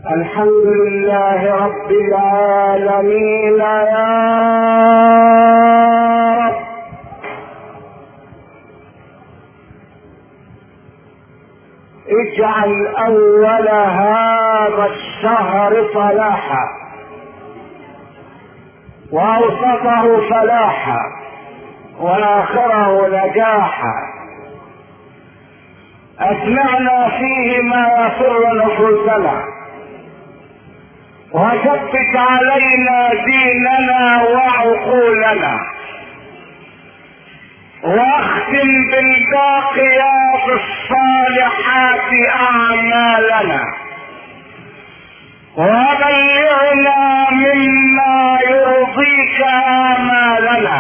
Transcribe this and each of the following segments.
الحمد لله رب العالمين يا رب. اجعل اول هذا الشهر صلاحا واوسطه فلاحا واخره نجاحا. اسمعنا فيه ما يسر نفوسنا وثبت علينا ديننا وعقولنا واختم بالباقيات الصالحات اعمالنا وبلغنا مما يرضيك امالنا.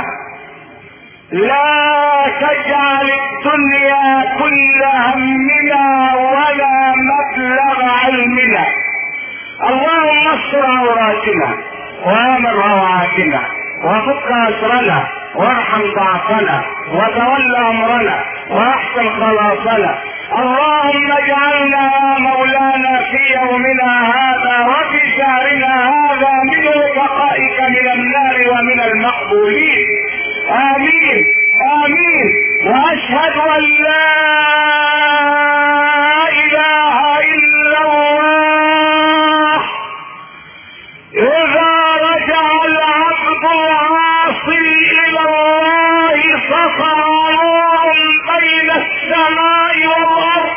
لا تجعل الدنيا كل همنا ولا مبلغ علمنا. اللهم استر عوراتنا وامن روعاتنا وفك اسرنا وارحم ضعفنا وتول امرنا واحسن خلاصنا. اللهم اجعلنا يا مولانا في يومنا هذا وفي شهرنا هذا من رفقائك من النار ومن المقبولين. امين امين. واشهد ان لا اله الا الله. اذا رجع العبد العاصي الى الله سطع نور بين السماء والارض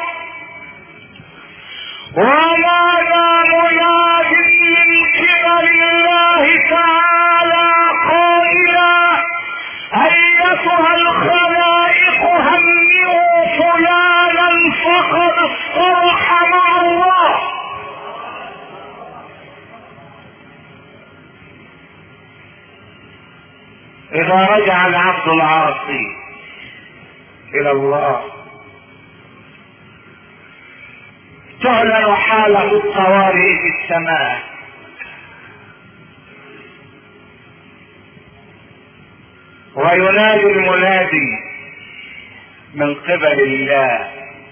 ونادى مناد من قبل الله تعالى قائلا ايتها الخلائق هنئوا فلانا فقد اصطلح مع الله. اذا رجع العبد العاصي الى الله تعلن حالة الطوارئ في السماء وينادي المنادي من قبل الله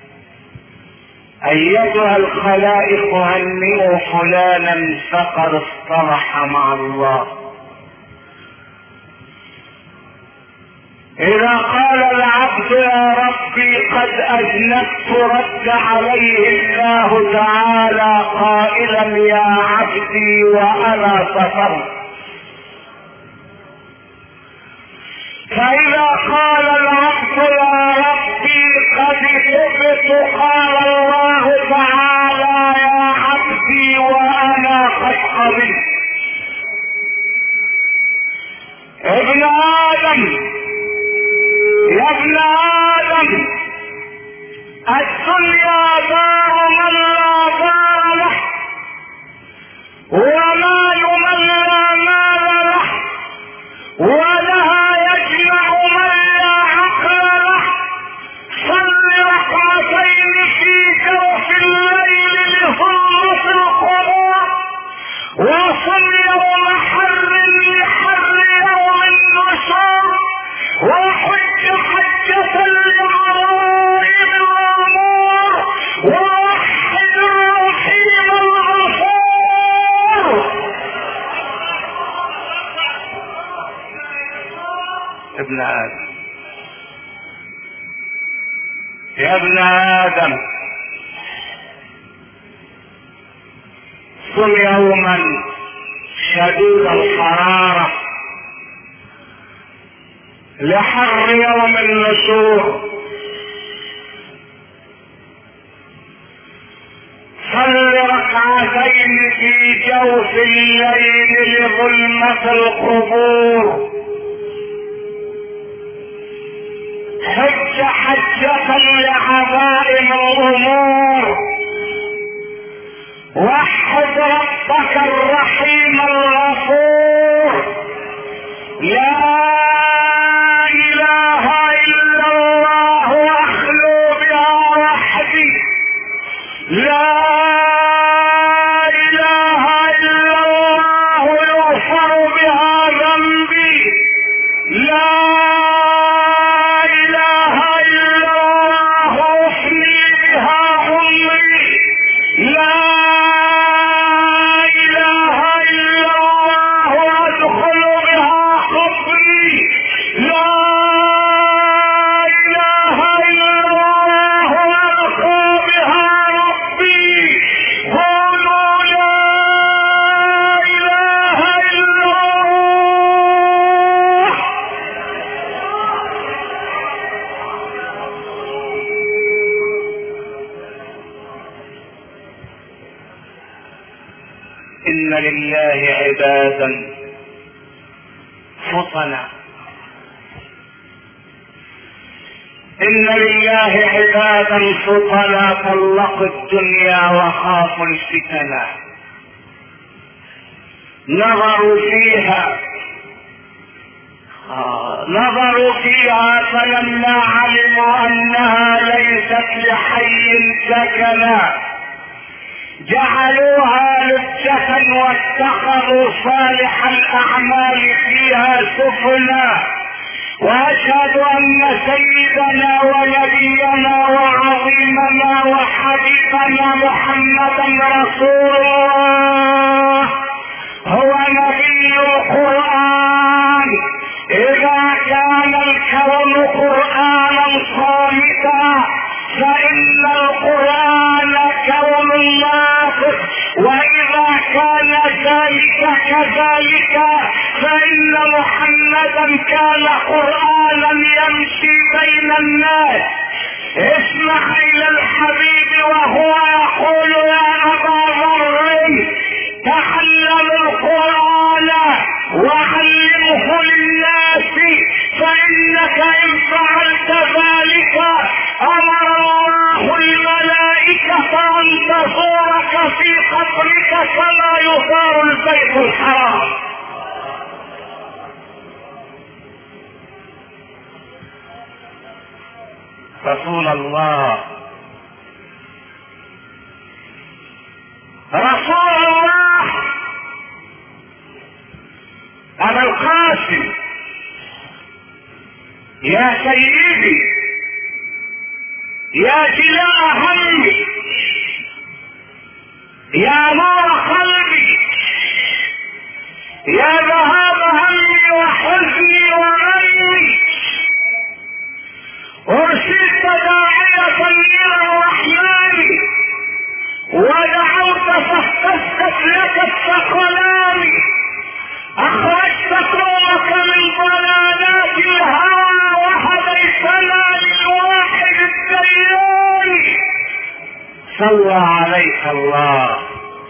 ايتها الخلائق هنئوا فلانا فقد اصطلح مع الله. اذا قال العبد يا ربي قد اذنبت رد عليه الله تعالى قائلا يا عبدي وانا سترت. فاذا قال العبد يا ربي قد تبت قال الله تعالى يا عبدي وانا قد قبلت. ابن ادم يا ابن ادم الدنيا دار من لا دار له ومال من لا مال له ولها يجمع من لا عقل له. صل ركعتين في جوف الليل لظلمة القبور وصل يوم حر لحر يوم النشور وحج حجة لعرائم الأمور ووحد الرحيم الغفور. ابن آدم يا ابن آدم صم يوما شديد الحرارة لحر يوم النشور. صل ركعتين في جوف الليل لظلمة القبور. حج حجة لعظائم الأمور. وحد ربك الرحيم الغفور. لا اله الا الله اخلو بها وحدي. لا اله الا الله يغفر بها ذنبي. لا اله الا الله افني بها عمري. لا إن لله عبادا فطنا، إن لله عبادا فطنا طلقوا الدنيا وخافوا الفتنا، نظروا فيها فلما علموا أنها ليست لحي سكنا جعلوها لجة واتخذوا صالح الأعمال فيها سفنا. وأشهد أن سيدنا ونبينا وعظيمنا وحبيبنا محمدا رسول الله هو نبي القرآن. إذا كان الكون قرآنا صامتا فإن القرآن كون ناطق، وإذا كان ذلك كذلك فإن محمدا كان قرآنا يمشي بين الناس. اسمع إلى الحبيب وهو يقول يا أبا ذر تعلم القرآن وعلمه للناس، فإنك إن فعلت ذلك أمر الله الملائكة أن تزورك في قبرك كما يزار البيت الحرام. رسول الله رسول الله أبا القاسم يا سيدي يا جلاء همي يا نور قلبي يا ذهاب همي وحزني وغمي، أرسلت داعية إلى الرحمن ودعوت فاهتزت لك الثقلان، أخرجت قومك من ضلالات الهوى وهديتنا للواحد الديان. صلى عليك الله،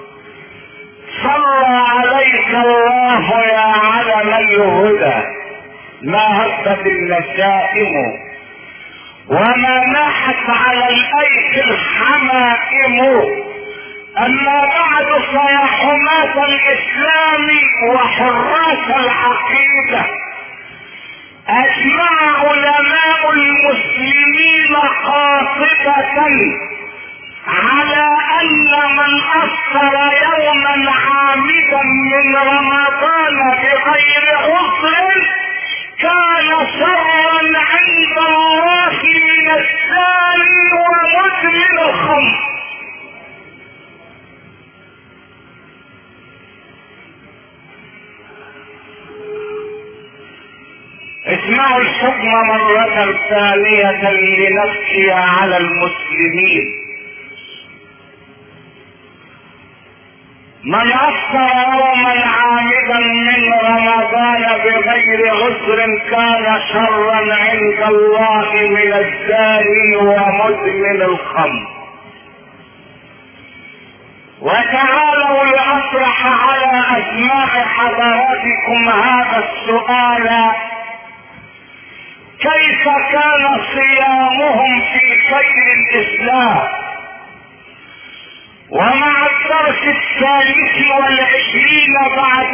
صلى عليك الله يا علم الهدى، ما هبت النسائم وما ناحت على الايك الحمائم. اما بعد فيا حماة الاسلام وحراس العقيدة، اجمع علماء المسلمين قاطبة على ان من افطر يوما عامدا من رمضان بغير عذر كان شرا عند الله من الزاني ومدمن الخمر. اسمعوا الحكم مرة ثانية لنبكي على المسلمين. من أفطر يوما عامدا من رمضان بغير عذر كان شرا عند الله من الزاني ومدمن الخمر. وتعالوا لأطرح على أسماع حضراتكم هذا السؤال: كيف كان صيامهم في خير الإسلام؟ ومع الدرس 23 بعد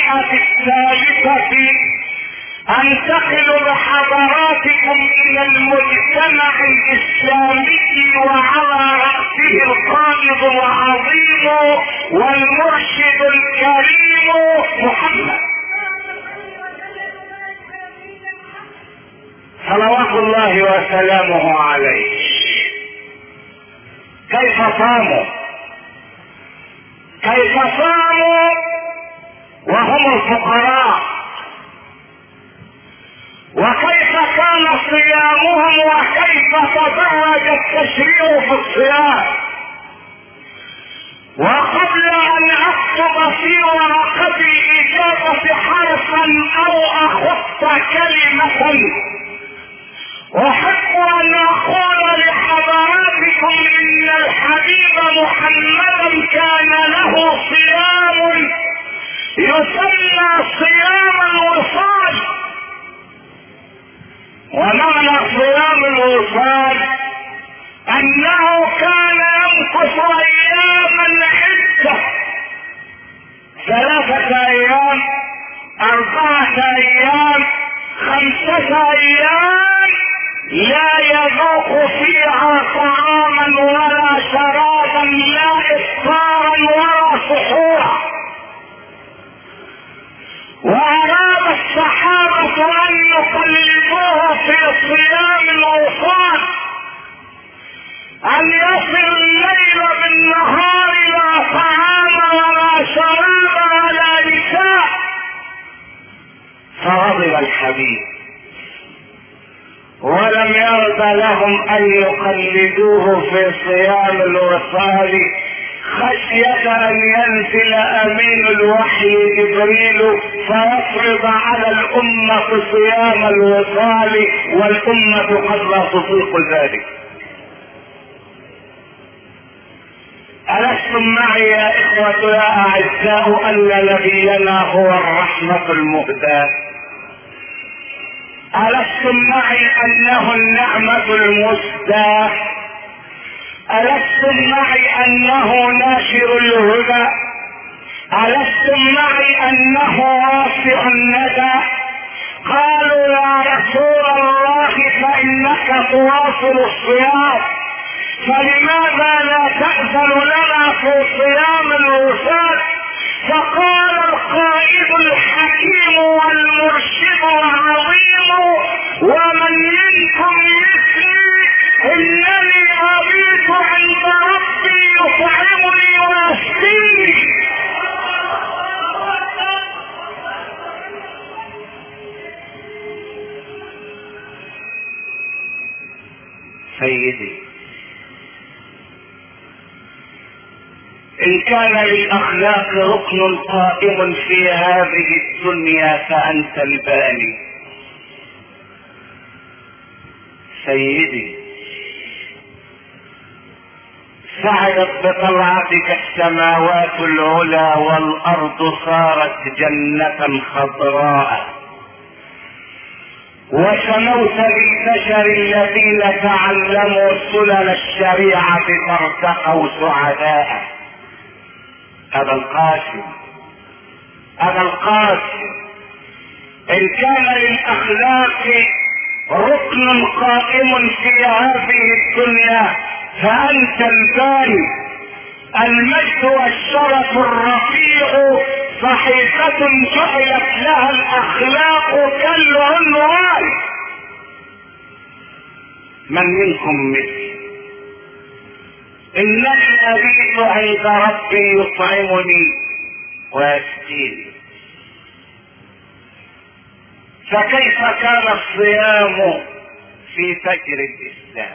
100 انتقل بحضراتكم الى المجتمع الاسلامي وعلى رأسه القائد العظيم والمرشد الكريم محمد صلوات الله وسلامه عليه. كيف صاموا وهم الفقراء، وكيف كان صيامهم، وكيف تدرج التشريع في الصيام. وقبل ان اكتب في ورقتي اجابة حرفا او اخط كلمة، احب ان اقول لحضراتكم ان الحبيب محمدا كان له صيام يسمى صيام الوصال. ومعنى صيام الوصال انه كان يمكث اياما عدة، 3 ايام، 4 ايام، 5 ايام، لا يذوق فيها طعاما ولا شرابا، لا افطارا ولا سحورا. واراد الصحابة ان يقلدوه في صيام الوصال، ان يصل الليل بالنهار لا طعام ولا شراب ولا نساء. فغضب الحبيب ولم يرضى لهم ان يقلدوه في صيام الوصال، خشية ان ينزل امين الوحي جبريل فيفرض على الامة صيام الوصال، والامة قد لا تطيق ذلك. ألستم معي يا إخوة يا أعزاء أن نبينا هو الرحمة المهداة؟ ألستم معي أنه النعمة المسداة؟ ألستم معي أنه ناشر الهدى؟ ألستم معي أنه واسع الندى؟ قالوا يا رسول الله فإنك تواصل الصيام، فلماذا لا تأذن لنا في صيام الوصال؟ فقال القائد الحكيم والمرشد العظيم: ومن منكم مثلي انني ابيت عند ربي يطعمني ويسقيني. سيدي، إن كان للأخلاق ركن قائم في هذه الدنيا فأنت الباني. سيدي، سعدت بطلعتك السماوات العلى والأرض صارت جنة خضراء، وسموت بالبشر الذين تعلموا سنن الشريعة فارتقوا سعداء. أبا القاسم، أبا القاسم، إن كان للأخلاق ركن قائم في هذه الدنيا فأنت الباني. المجد والشرف الرفيع صحيفة جعلت لها الأخلاق كالعنوان. من منكم مثلي إنني أبيت عند ربي يطعمني ويسقيني. فكيف كان الصيام في فجر الإسلام؟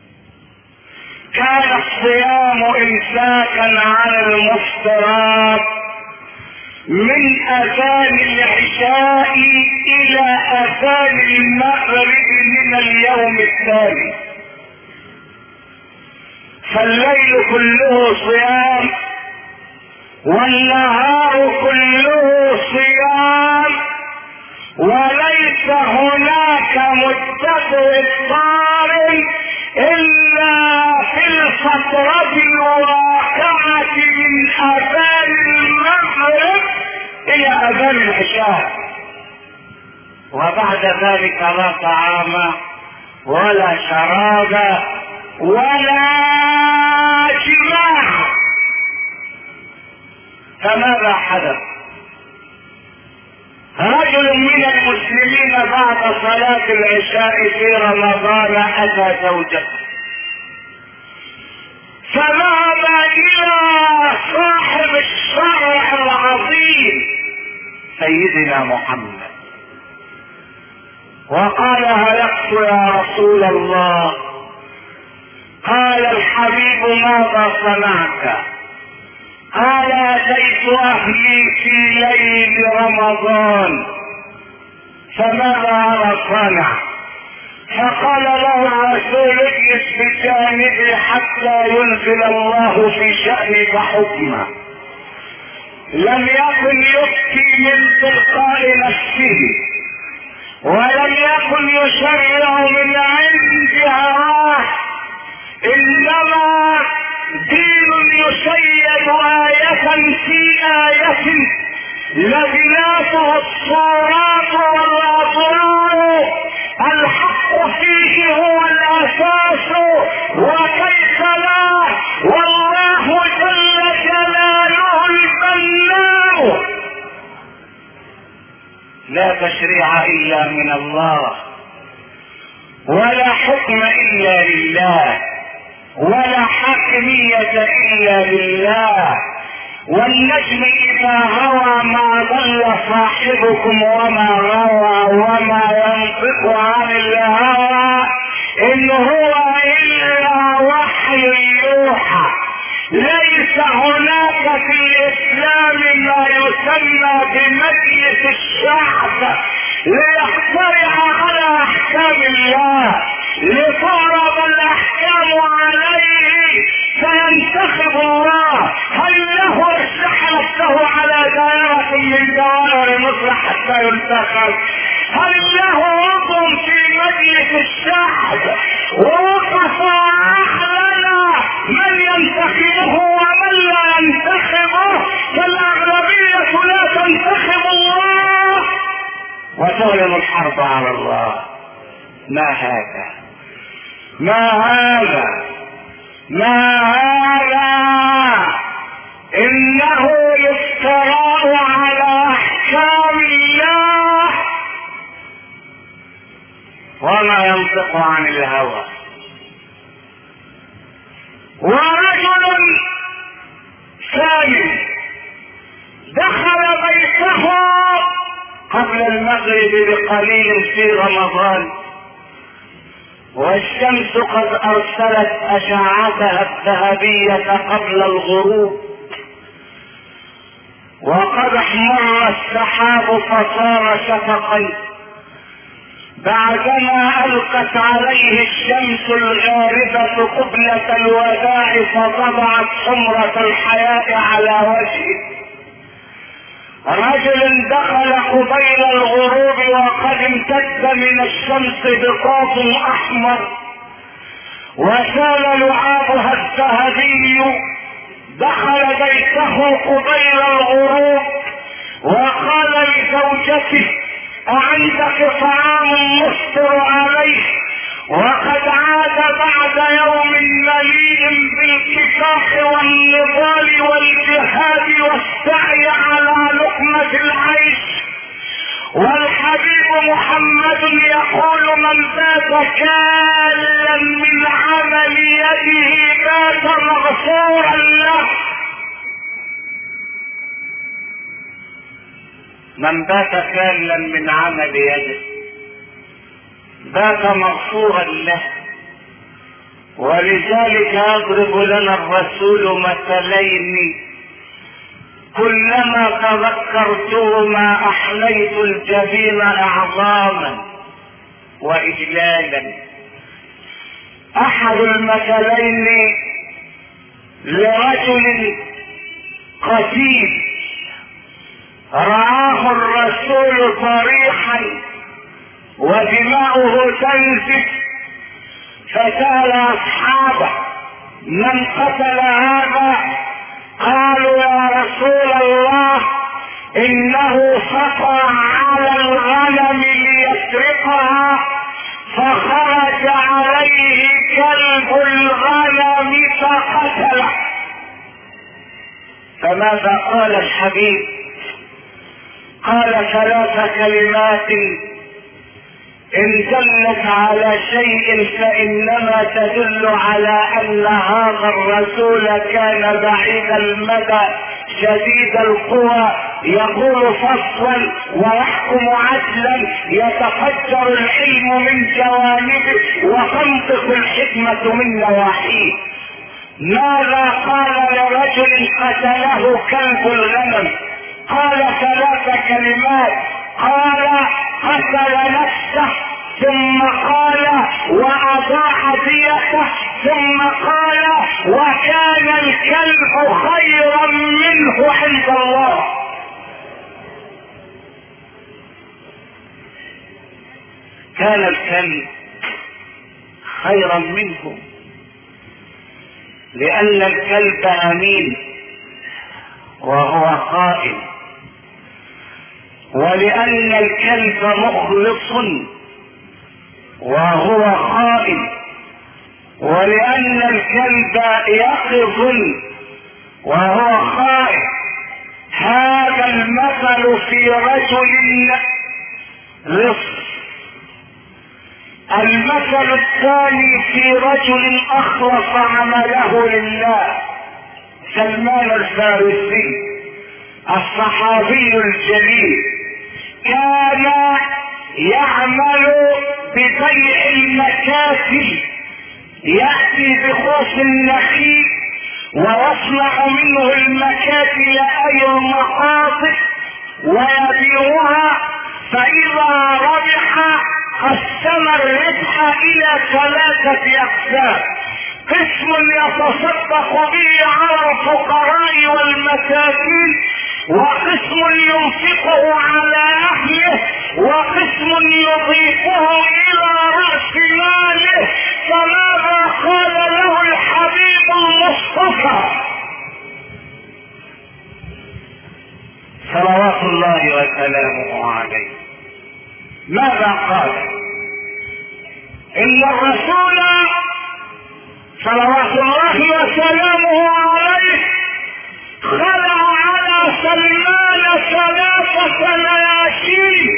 كان الصيام إمساكا عن المفطرات من أذان العشاء إلى أذان المغرب من اليوم الثاني، فالليل كله صيام والنهار كله صيام، وليس هناك مدة إفطار إلا في الفترة الواقعة من أذان المغرب إلى أذان العشاء، وبعد ذلك لا طعام ولا شراب ولا جماع. فماذا حدث؟ رجل من المسلمين بعد صلاة العشاء في رمضان أتى زوجته، فذهب إلى صاحب الشرع العظيم سيدنا محمد وقال: هلكت يا رسول الله. قال الحبيب: ماذا صنعت؟ قال: اتيت اهلي في ليل رمضان. فماذا صنع؟ فقال له الرسول: اجلس بجانبي حتى ينزل الله في شأنك حكما. لم يكن يبكي من تلقاء نفسه، ولم يكن يشرع من عند هواه، انما دين يشيد آية في آية لبناته الصورات والأضرار، الحق فيه هو الأساس وكيف لا، والله جل جلاله البناء. لا تشريع إلا من الله، ولا حكم إلا لله، ولا حاكمية إلا لله. والنجم إذا هوى ما ضل صاحبكم وما غوى، وما ينطق عن الهوى إن هو إلا وحي يوحى. ليس هناك في الإسلام ما يسمى بمجلس الشعب ليخترع على أحكام الله، لتعرض الأحكام عليه فينتخب الله. هل له ارشح نفسه على دائرة من دوائر مصر حتى ينتخب؟ هل له عضو في مجلس الشعب ووقف أعلن من ينتخبه ومن لا ينتخبه؟ فالأغلبية لا تنتخب الله وتعلن الحرب على الله. ما هذا؟ ما هذا؟ ما هذا؟ إنه الافتراء على أحكام الله، وما ينطق عن الهوى. ورجل ثاني دخل بيته قبل المغرب بقليل في رمضان، والشمس قد ارسلت اشعتها الذهبية قبل الغروب، وقد احمر السحاب فصار شفقا، بعدما القت عليه الشمس الغاربة قبلة الوداع فطبعت حمرة الحياة على وجهه. رجل دخل قبيل الغروب وقد امتد من الشمس بطاط احمر وسال لعابها الذهبي، دخل بيته قبيل الغروب وقال لزوجته أعندك طعام نفطر عليه؟ وقد عاد بعد يوم مليء بالكفاح والنضال والجهاد والسعي على لقمة العيش، والحبيب محمد يقول من بات كالا من عمل يده بات مغفورا له. من بات كالا من عمل يده بات مغفورا له. ولذلك يضرب لنا الرسول مثلين كلما تذكرتهما احليت الجبين اعظاما واجلالا. احد المثلين لرجل قتيل رآه الرسول صريحا ودماؤه تنزف، فسأل اصحابه من قتل هذا؟ قالوا يا رسول الله انه سقى على الغنم ليسرقها فخرج عليه كلب الغنم فقتله. فماذا قال الحبيب؟ قال ثلاث كلمات ان دلت على شيء فانما تدل على ان هذا الرسول كان بعيد المدى شديد القوى، يقول فصلا ويحكم عدلا، يتفجر العلم من جوانبه وتنطق الحكمة من نواحيه. ماذا قال لرجل قتله كلب الغنم؟ قال ثلاث كلمات، قال قتل نفسه، ثم قال واضاع ديته، ثم قال وكان الكلب خيرا منه عند الله. كان الكلب خيرا منهم، لأن الكلب أمين وهو خائن، ولأن الكلب مخلص وهو خائن، ولأن الكلب يقظ وهو خائن. هذا المثل في رجل لص. المثل الثاني في رجل أخلص عمله لله، سلمان الفارسي الصحابي الجليل، كان يعمل ببيع المكاتب، يأتي بخوص النخيل ويصنع منه المكاتل أي المقاطع ويبيعها، فإذا ربح قسم الربح إلى 3 أقسام: قسم يتصدق به على الفقراء والمساكين، وقسم ينفقه على أهله، وقسم يضيفه إلى رأس ماله. فماذا قال له الحبيب المصطفى صلوات الله وسلامه عليه؟ ماذا قال؟ إن الرسول صلوات الله وسلامه عليه خلع على سلمان 3 نياشين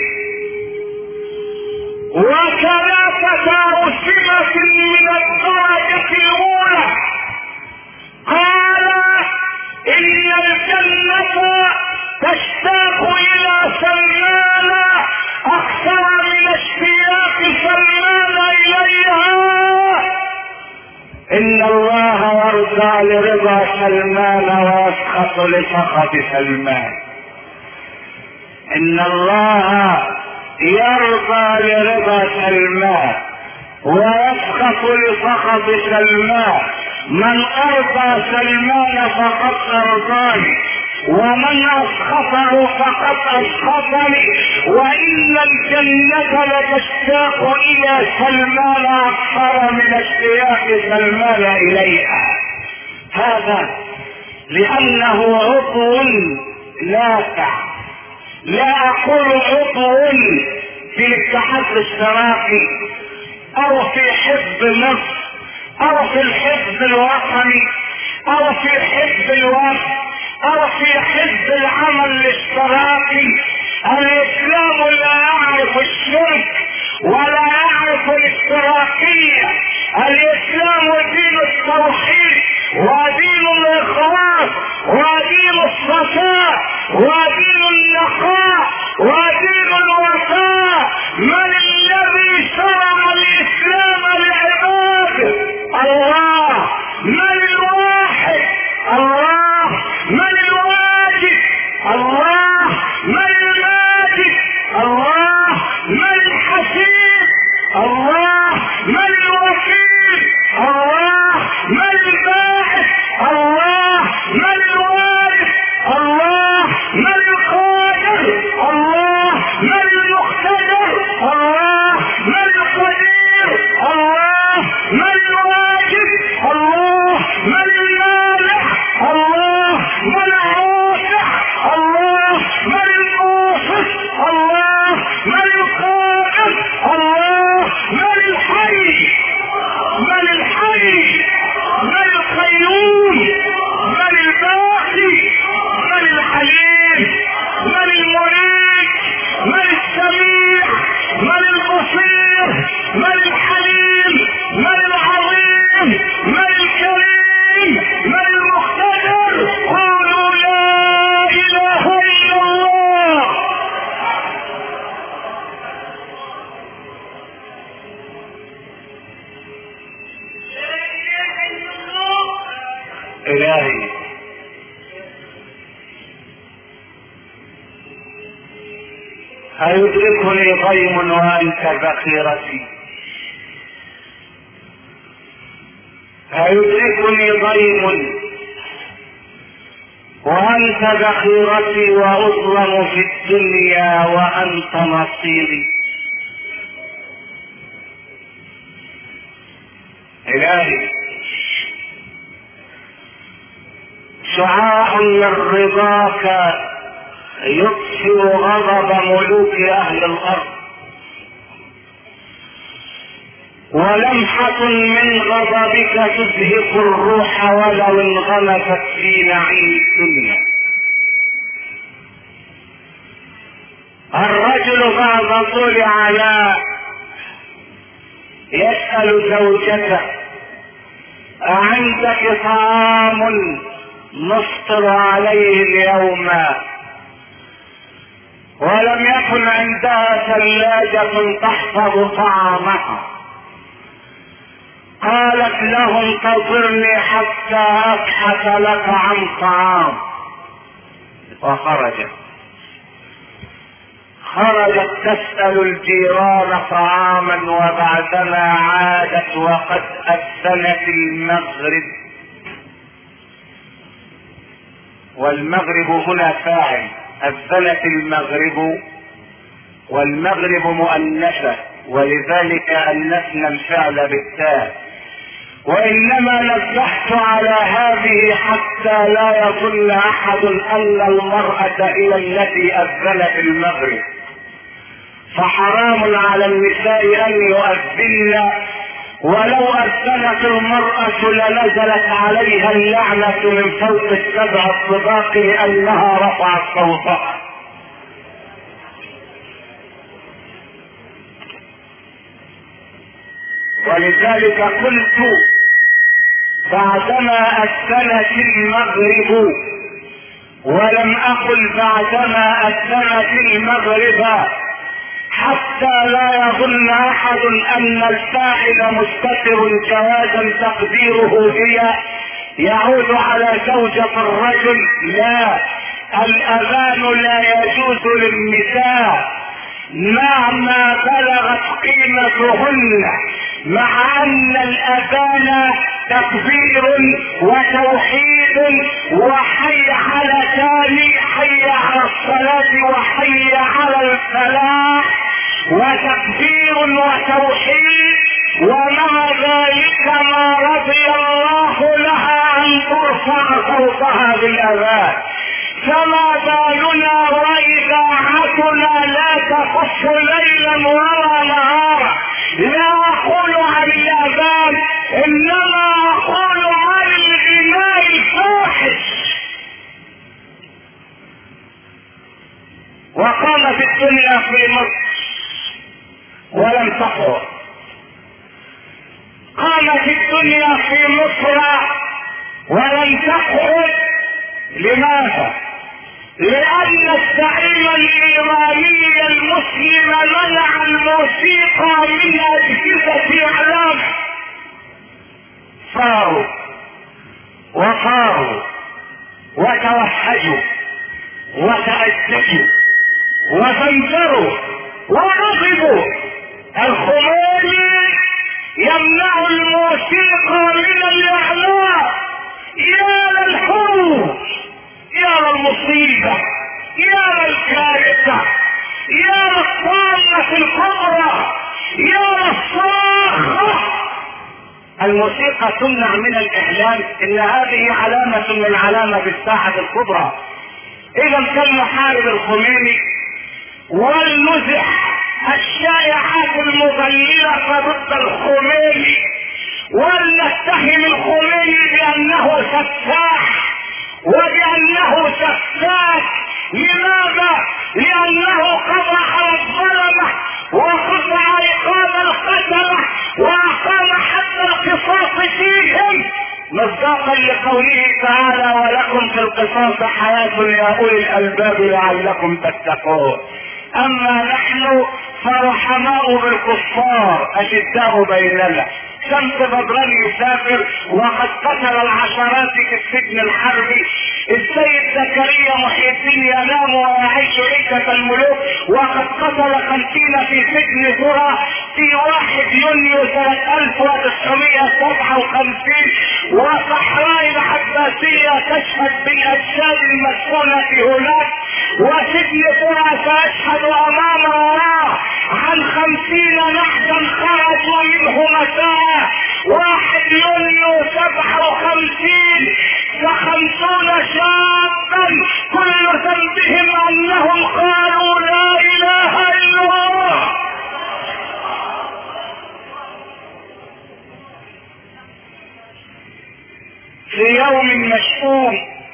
و3 أوسمة من الدرجة الأولى. قال: إن الجنة تشتاق إلى سلمان أكثر من اشتياق سلمان إليها. إن الله يرضى لرضا سلمان ويسخط لسخط سلمان. إن الله يرضى لرضا سلمان ويسخط لسخط سلمان. من أرضى سلمان فقد أرضاني، ومن أسخطه فقد أسخطني. وإن الجنة لتشتاق إلى سلمان أكثر من اشتياق سلمان إليها. هذا لأنه عضو نافع. لا أقول عضو في الاتحاد الاشتراكي أو في حزب مصر أو في الحزب الوطني أو في حزب الوفد أو في حزب العمل الاشتراكي. الإسلام لا يعرف الشرك ولا يعرف الاشتراكية. الإسلام دين التوحيد ودين الإخلاص ودين الصفاء ودين النقاء ودين الوفاء. من الذي شرع الإسلام لعباده؟ الله. من الواحد؟ الله. من الواجب؟ الله. من الماجد؟ الله. من الحسيب؟ الله. من الوكيل؟ الله. من الباعث؟ الله. من الوارث؟ الله. من القادر؟ الله. من المقتدر؟ الله. من القدير؟ الله. من الواجب؟ الله. من المانع؟ الله. من الرافع؟ الله. من الموصف؟ الله. من القائم؟ الله. من الحي؟ من الحي؟ من القيوم؟ من الباقي؟ من الحليم؟ من المريد؟ من السميع؟ من البصير؟ من الحليم؟ من العظيم؟ من الكريم؟ من المقتدر؟ قولوا لا إله إلا الله. إلهي أيدركني ضيم وأنت ذخيرتي؟ أيدركني ضيم وأنت ذخيرتي وأظلم في الدنيا وأنت نصيري؟ الجاهل. شعاع من رضاك يطفئ غضب ملوك اهل الارض، ولمحة من غضبك تزهق الروح ولو انغمست في نعيم الدنيا. الرجل بعد طول عناء يسأل زوجته: أعندك طعام نفطر عليه اليوم؟ ولم يكن عندها ثلاجة تحفظ طعامها. قالت له: انتظرني حتى ابحث لك عن طعام. وخرجت تسأل الجيران طعاما، وبعدما عادت وقد أذنت المغرب. والمغرب هنا فاعل، أذنت المغرب، والمغرب مؤنثة، ولذلك أنثنا الفعل بالتاء. وإنما نبهت على هذه حتى لا يظن أحد أن المرأة هي التي أذنت المغرب، فحرام على النساء أن يؤذن، ولو أذنت المرأة لنزلت عليها اللعنة من فوق السبع الطباق لأنها رفعت صوتها. ولذلك قلت: بعدما أذنت المغرب، ولم أقل بعدما أذنت المغرب، حتى لا يظن أحد أن الفاعل مستتر جوازا تقديره هي يعود على زوجة الرجل. لا، الأذان لا يجوز للنساء مهما بلغت قيمتهن، مع أن الأذان تكبير وتوحيد وحي على تالي، حي على الصلاة وحي على الفلاح، وتكبير وتوحيد، ومع ذلك ما رضي الله لها أن ترفع صوتها بالأذان. فما بالنا وإذاعتنا لا تخص ليلا ولا نهارا. لا أقول عن الأذان، إنما أقول عن الغناء الفاحش. وقامت الدنيا في مصر ولم تقعد. قامت الدنيا في مصر ولم تقعد. لماذا؟ لأن الزعيم الإيراني المسلم منع الموسيقى من أجهزة إعلام. صاروا وصاروا وتوحدوا وتأسسوا وفنجروا وغضبوا. الخميني يمنع الموسيقى من الإعلام. يا للحروب، يا للمصيبة، يا للكارثة، يا للطامة الكبرى، يا للصاخة. الموسيقى تمنع من الإعلام، إن هذه علامة من علامة الساعة الكبرى. إذا كان محارب الخميني ولنزح الشائعات المضللة ضد الخميني، ولنتهم الخميني بأنه سفاح وبأنه سفاك. لماذا؟ لأنه قضى على الظلمة وقطع رقاب القتلة وأقام حتى القصاص فيهم، مصداقا لقوله تعالى: ولكم في القصاص حياة يا أولي الألباب لعلكم تتقون. أما نحن فرحماء بالكفار أشداء بيننا. شمس بدران يسافر وقد قتل العشرات في السجن الحربي. السيد زكريا محي الدين ينام ويعيش عيشة الملوك وقد قتل 50 في سجن ذرة في 1 يونيو سنة 1957. وصحراء العباسية تشهد بالأجساد المدفونة هناك، وسجن ذرة سيشهد أمام الله عن 50 نحسا خرجوا منه مساء 1 يونيو 57 ف50 شابا كل ذنبهم انهم قالوا لا اله الا الله. في يوم مشؤوم،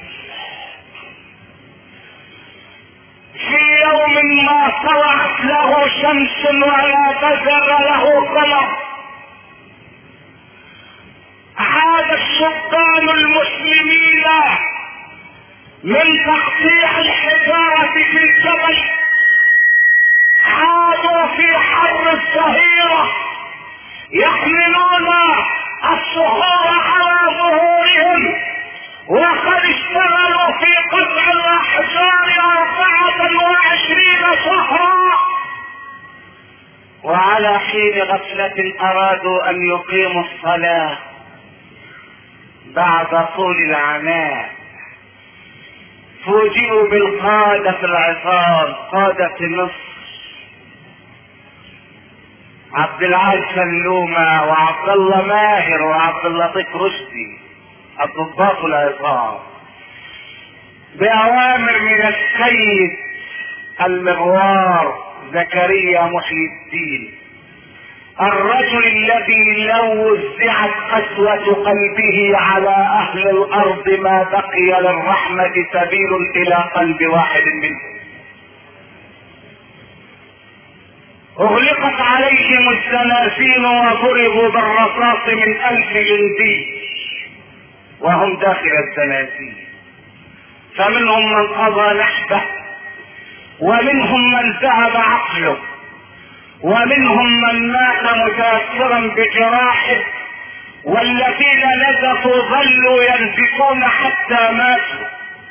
في يوم ما طلعت له شمس ولا بزغ له قمر، عاد السلطان المسلمين من تقطيع الحجارة في الجبل، عادوا في حر الظهيرة يحملون الصخور على ظهورهم، وقد اشتغلوا في قطع الاحجار 24 شهرا، وعلى حين غفلة ارادوا ان يقيموا الصلاة بعد طول العناء، فوجئوا بالقادة العظام، قادة مصر عبد العال سلومة وعبد الله ماهر وعبد اللطيف رشدي، الضباط العظام، بأوامر من السيد المغوار زكريا محي الدين، الرجل الذي لو وزعت قسوة قلبه على اهل الارض ما بقي للرحمة سبيل الى قلب واحد منهم. اغلقت عليهم السلاسل وضربوا بالرصاص من 1000 جندي وهم داخل السلاسل، فمنهم من قضى نحبه، ومنهم من ذهب عقله، ومنهم من مات متاثرا بجراحه، والذين نزفوا ظلوا ينزفون حتى ماتوا.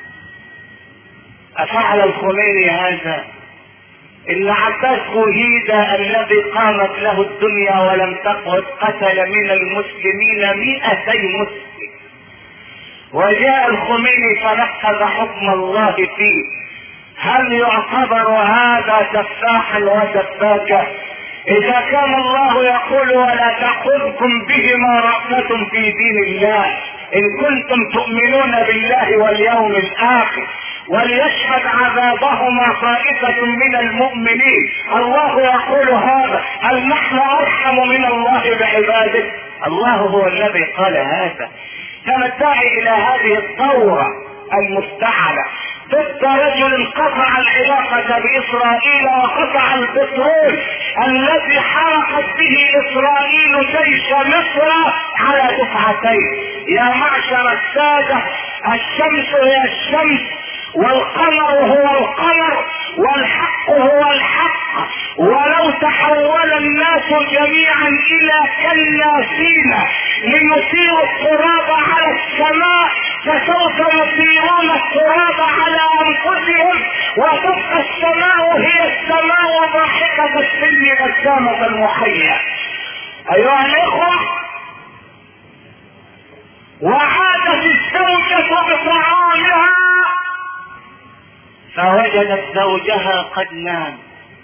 افعل الخميني هذا؟ ان عباس وهيدا الذي قامت له الدنيا ولم تقعد قتل من المسلمين 200 مسلم، وجاء الخميني فنفذ حكم الله فيه. هل يعتبر هذا سفاحا وسفاكا؟ اذا كان الله يقول ولا تأخذكم بهما رأفة في دين الله ان كنتم تؤمنون بالله واليوم الاخر، وليشهد عذابهما طائفة من المؤمنين، الله يقول هذا، هل نحن ارحم من الله بعباده؟ الله هو الذي قال هذا. فننتهي الى هذه الثورة المفتعلة ضد رجل قطع العلاقة باسرائيل وقطع البترول الذي حرقت به اسرائيل جيش مصر على دفعتين. يا معشر السادة، الشمس هي الشمس، والقمر هو القمر، والحق هو الحق، ولو تحول الناس جميعا الى كالناسين ليثيروا التراب على السماء فسوف يثيرون التراب على انفسهم، وتبقى السماء هي السماء ضاحكة السن بسامة المحيا. ايها الاخوة، وعادت الزوجة بطعامها فوجدت زوجها قد نام،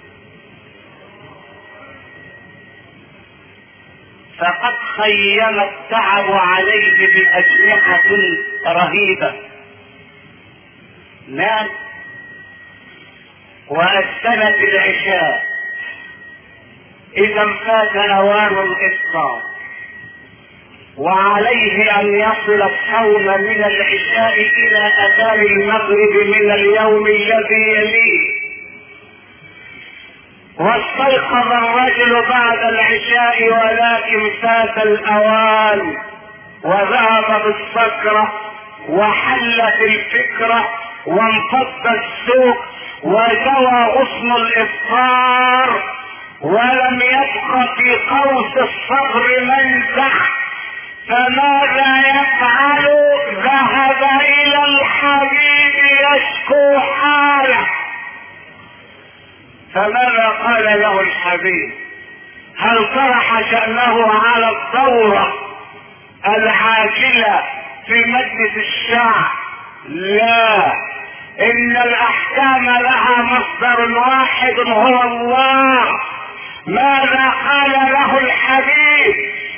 فقد خيم التعب عليه بأجنحة رهيبة. نام وأذنت العشاء، إذا فات أوان الإفطار، وعليه أن يصل الصوم من العشاء إلى أذان المغرب من اليوم الذي يليه. واستيقظ الرجل بعد العشاء ولكن فات الأوان، وذهب بالسكرة وحلت الفكرة وانفض السوق وجوى غصن الإفطار، ولم يبق في قوس الصبر منزع. فماذا يفعل؟ ذهب الى الحبيب يشكو حاله. فماذا قال له الحبيب؟ هل طرح شأنه على الدورة العاجلة في مجلس الشعب؟ لا، ان الاحكام لها مصدر واحد هو الله. ماذا قال له الحبيب؟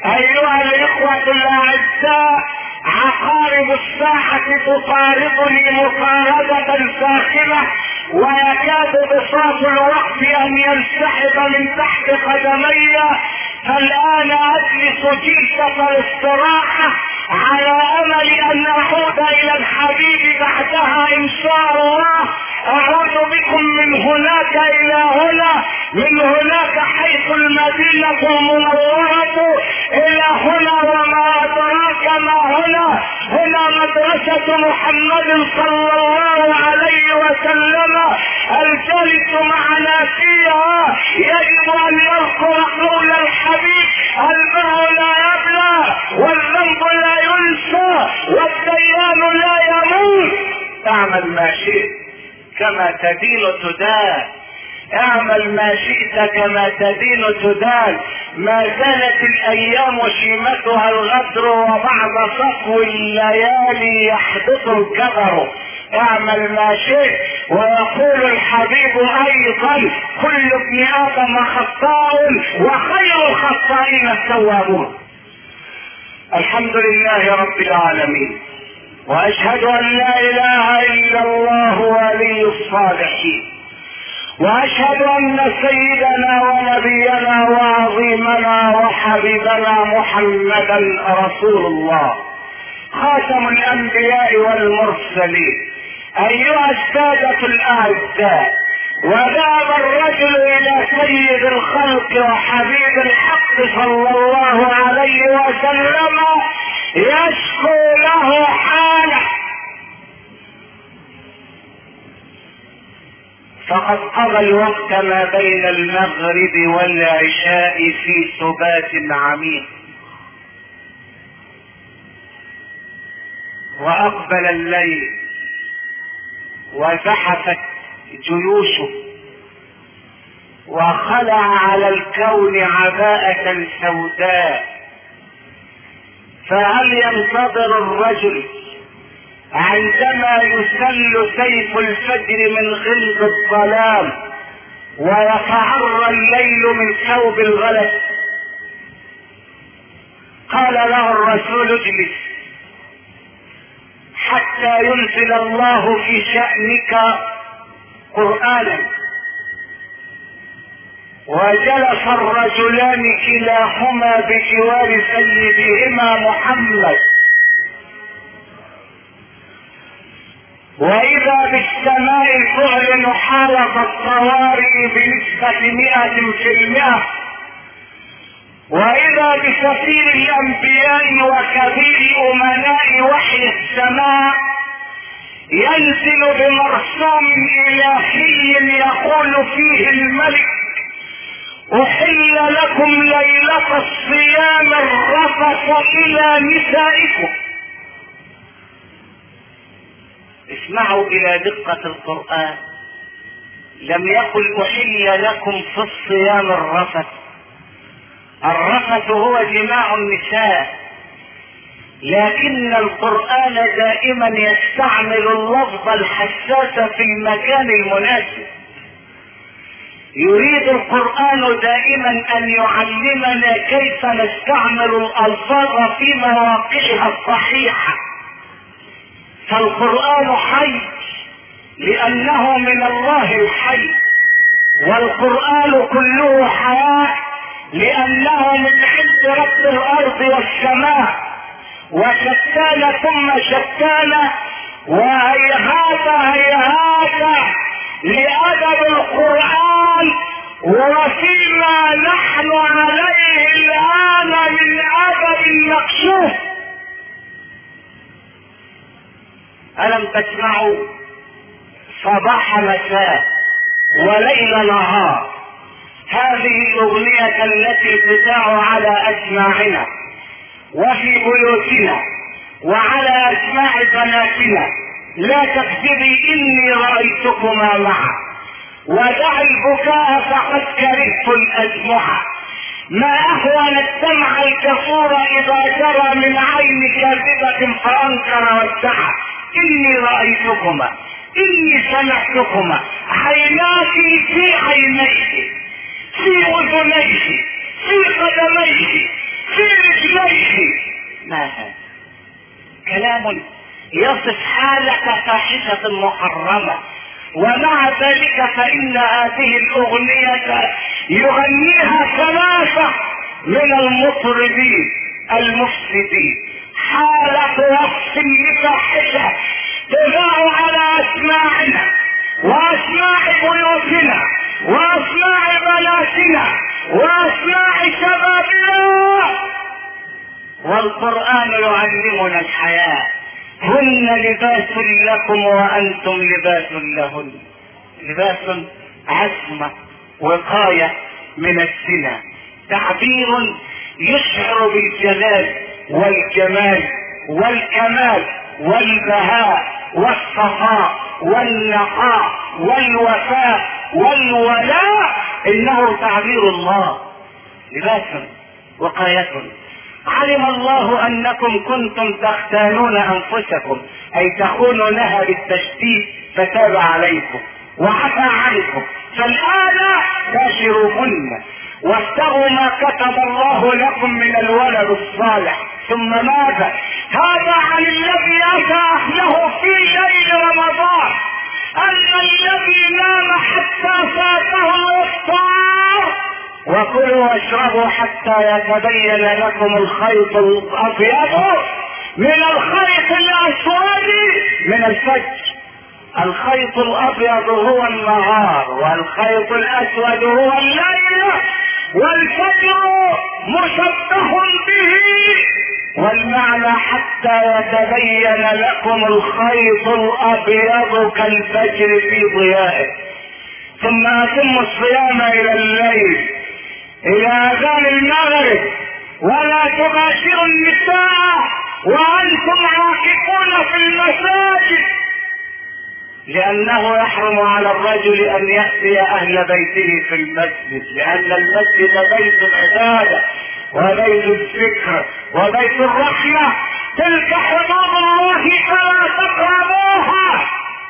ايها الاخوة الاعزاء، عقارب الساعة تطاردني مطاردة ساخنة، ويكاد بساط الوقت ان ينسحب من تحت قدمي، فالان اجلس جلسة الاستراحة على امل ان اعود الى الحبيب بعدها ان شاء الله. اعود بكم من هناك الى هنا، من هناك حيث المدينة المنورة الى هنا، وما ادراك ما هنا. هنا مدرسة محمد صلى الله عليه وسلم. الجالس معنا فيها يجب ان يذكر قول الحبيب: الماء لا يبلى، والذنب لا ينسى، والديان لا يموت. اعمل ما شئت كما تدين تدان، اعمل ما شئت كما تدين تدان. ما زالت الايام شيمتها الغدر، وبعد صفو الليالي يحدث الكدر. اعمل ما شئت. ويقول الحبيب ايضا: كل ابن ادم خطاء وخير الخطائين التوابون. الحمد لله رب العالمين، واشهد ان لا اله الا الله ولي الصالحين، واشهد ان سيدنا ونبينا وعظيمنا وحبيبنا محمدا رسول الله خاتم الانبياء والمرسلين. ايها السادة الاعزاء، وذهب الرجل الى سيد الخلق وحبيب الحق صلى الله عليه وسلم يشكو له حاله، فقد قضى الوقت ما بين المغرب والعشاء في سبات عميق، واقبل الليل وزحفت جيوشه، وخلع على الكون عباءة سوداء. فهل ينتظر الرجل عندما يسل سيف الفجر من غلظ الظلام ويتعرى الليل من ثوب الغلس؟ قال له الرسول: اجلس حتى ينزل الله في شأنك قرآنا. وجلس الرجلان كلاهما بجوار سيدهما محمد، واذا بالسماء تعلن حالة الطوارئ بنسبة 100%، واذا بسفير الانبياء وكبير امناء وحي السماء ينزل بمرسوم الهي يقول فيه الملك: احل لكم ليلة الصيام الرفث الى نسائكم. اسمعوا الى دقة القرآن، لم يقل احل لكم في الصيام الرفث. الرفث هو جماع النساء، لكن القرآن دائما يستعمل اللفظ الحساس في المكان المناسب. يريد القرآن دائما ان يعلمنا كيف نستعمل الالفاظ في مواقعها الصحيحة. فالقرآن حي لانه من الله الحي، والقرآن كله حياة لانه من عند رب الارض والسماء، وشتان ثم شتان، وهيهات هيهات لأدب القرآن وفيما نحن عليه الآن من أدب مكشوف. ألم تسمعوا صباح مساء وليل نهار هذه الأغنية التي تذاع على أسماعنا وفي بيوتنا وعلى أسماع بناتنا؟ لا تكذبي إني رأيتكما معا، ودع البكاء فقد كرهت الأدمع. ما أهون الدمع الكفور إذا جرى من عين كاذبة فأنكر وادعى. إني رأيتكما، إني سمعتكما، عيناك في عينيه، في أذنيه، في قدميه، في ما هذا؟ كلام يصف حالة فاحشة محرمة، ومع ذلك فإن هذه الأغنية يغنيها ثلاثة من المطربين المفسدين، حالة وصف لفاحشة تذاع على أسماعنا وأسماع بيوتنا وأسماع بناتنا وأسماع شبابنا، والقرآن يعلمنا الحياة. هن لباس لكم وأنتم لباس لهن. لباس عصمة وقاية من الزنا، تعبير يشعر بالجلال والجمال والكمال والبهاء والصفاء والنقاء والوفاء والولاء، إنه تعبير الله. لباس وقاية. علم الله أنكم كنتم تختانون أنفسكم، أي تخونونها بالتشتيت، فتاب عليكم وعفى عنكم، فالآن باشروهن وابتغوا ما كتب الله لكم من الولد الصالح. ثم ماذا؟ هذا عن الذي أتى أهله في ليل رمضان، أن الذي نام حتى فاته الإفطار، وكلوا واشربوا حتى يتبين لكم الخيط الأبيض من الخيط الأسود من الفجر. الخيط الأبيض هو النهار، والخيط الأسود هو الليل، والفجر مشبه به، والمعنى حتى يتبين لكم الخيط الأبيض كالفجر في ضيائه. ثم أتموا الصيام إلى الليل، إلى أذان المغرب، ولا تباشروا النساء وأنتم عاكفون في المساجد، لأنه يحرم على الرجل أن يأتي أهل بيته في المسجد، لأن المسجد بيت العبادة وبيت الذكر وبيت الرحمة. تلك حدود الله فلا تقربوها.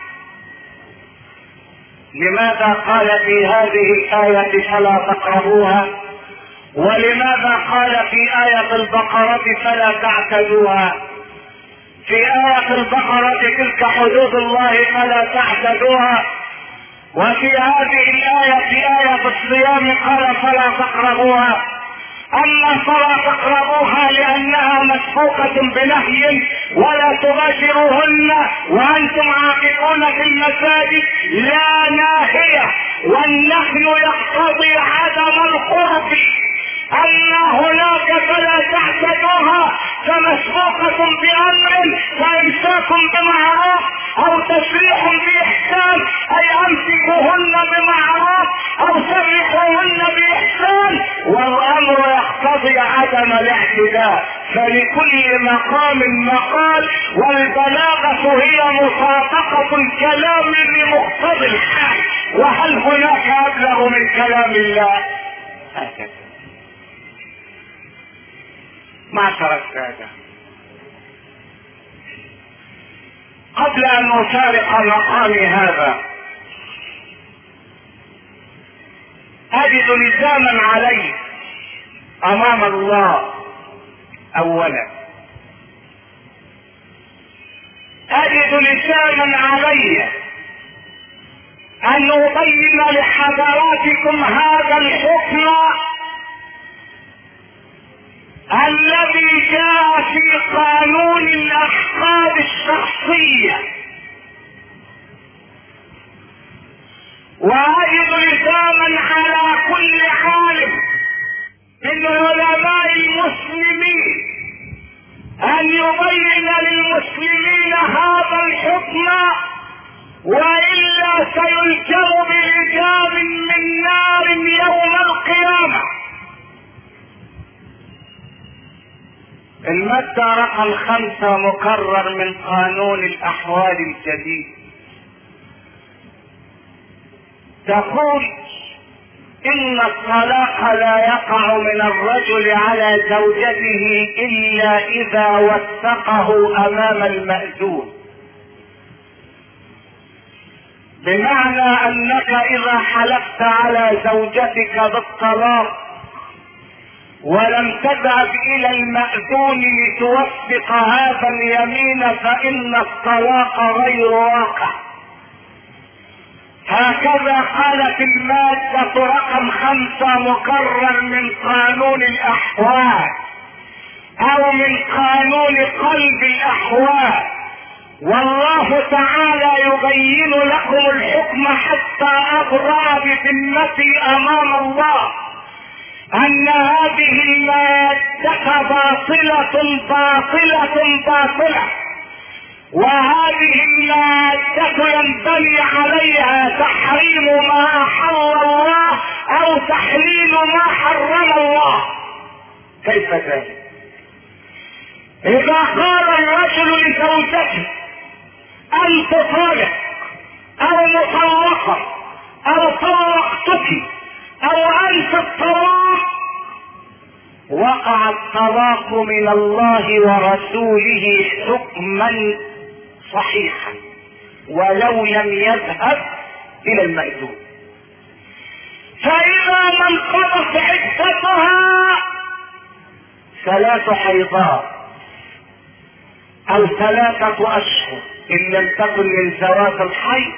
لماذا قال في هذه الآية فلا تقربوها؟ ولماذا قال في آية البقرة فلا تعتدوها؟ في آية البقرة تلك حدود الله فلا تعتدوها، وفي هذه الآية في آية الصيام قال فلا تقربوها. أما فلا تقربوها لأنها مسبوقة بنهي ولا تباشروهن وأنتم عاكفون في المساجد، لا ناهية، والنهي يقتضي عدم القرب. أما هناك فلا تعتدوها فمسبوقة بأمر، فإمساك بمعروف أو تسريح بإحسان، أي أمسكوهن بمعروف أو سرحوهن بإحسان، والأمر يقتضي عدم الاعتداء. فلكل مقام مقال، والبلاغة هي مطابقة الكلام لمقتضى الحال، وهل هناك أبلغ من كلام الله؟ هكذا. معشر السادة، قبل أن نفارق مقامي هذا أجد لزاما علي أمام الله. أولا أجد لزاما علي أن أبين لحضراتكم هذا الحكم الذي جاء في قانون الأحقاد الشخصية، وأجد لزاما على كل عالم من علماء المسلمين أن يبين للمسلمين هذا الحكم، وإلا سيلجم بلجام من نار يوم القيامة. المادة رقم 5 مكرر من قانون الأحوال الجديد تقول إن الطلاق لا يقع من الرجل على زوجته إلا إذا وثقه أمام المأذون، بمعنى أنك إذا حلفت على زوجتك بالطلاق ولم تذهب الى المأذون لتوثق هذا اليمين فان الطلاق غير واقع. هكذا قالت المادة رقم 5 مكرر من قانون الاحوال او من قانون قلب الاحوال. والله تعالى يبين لكم الحكم حتى ابرأ بذمتي امام الله ان هذه المادة باطلة باطلة باطلة، وهذه المادة ينبني عليها تحريم ما احل الله او تحليل ما حرم الله. كيف ذلك؟ اذا قال الرجل لزوجته انت طالق او مطلقة او طلقتك او انت الطلاق، وقع الطلاق من الله ورسوله حكما صحيحا ولو لم يذهب الى المأذون. فاذا ما انقضت عدتها 3 حيضات او 3 اشهر ان لم تكن من زواج الحيض،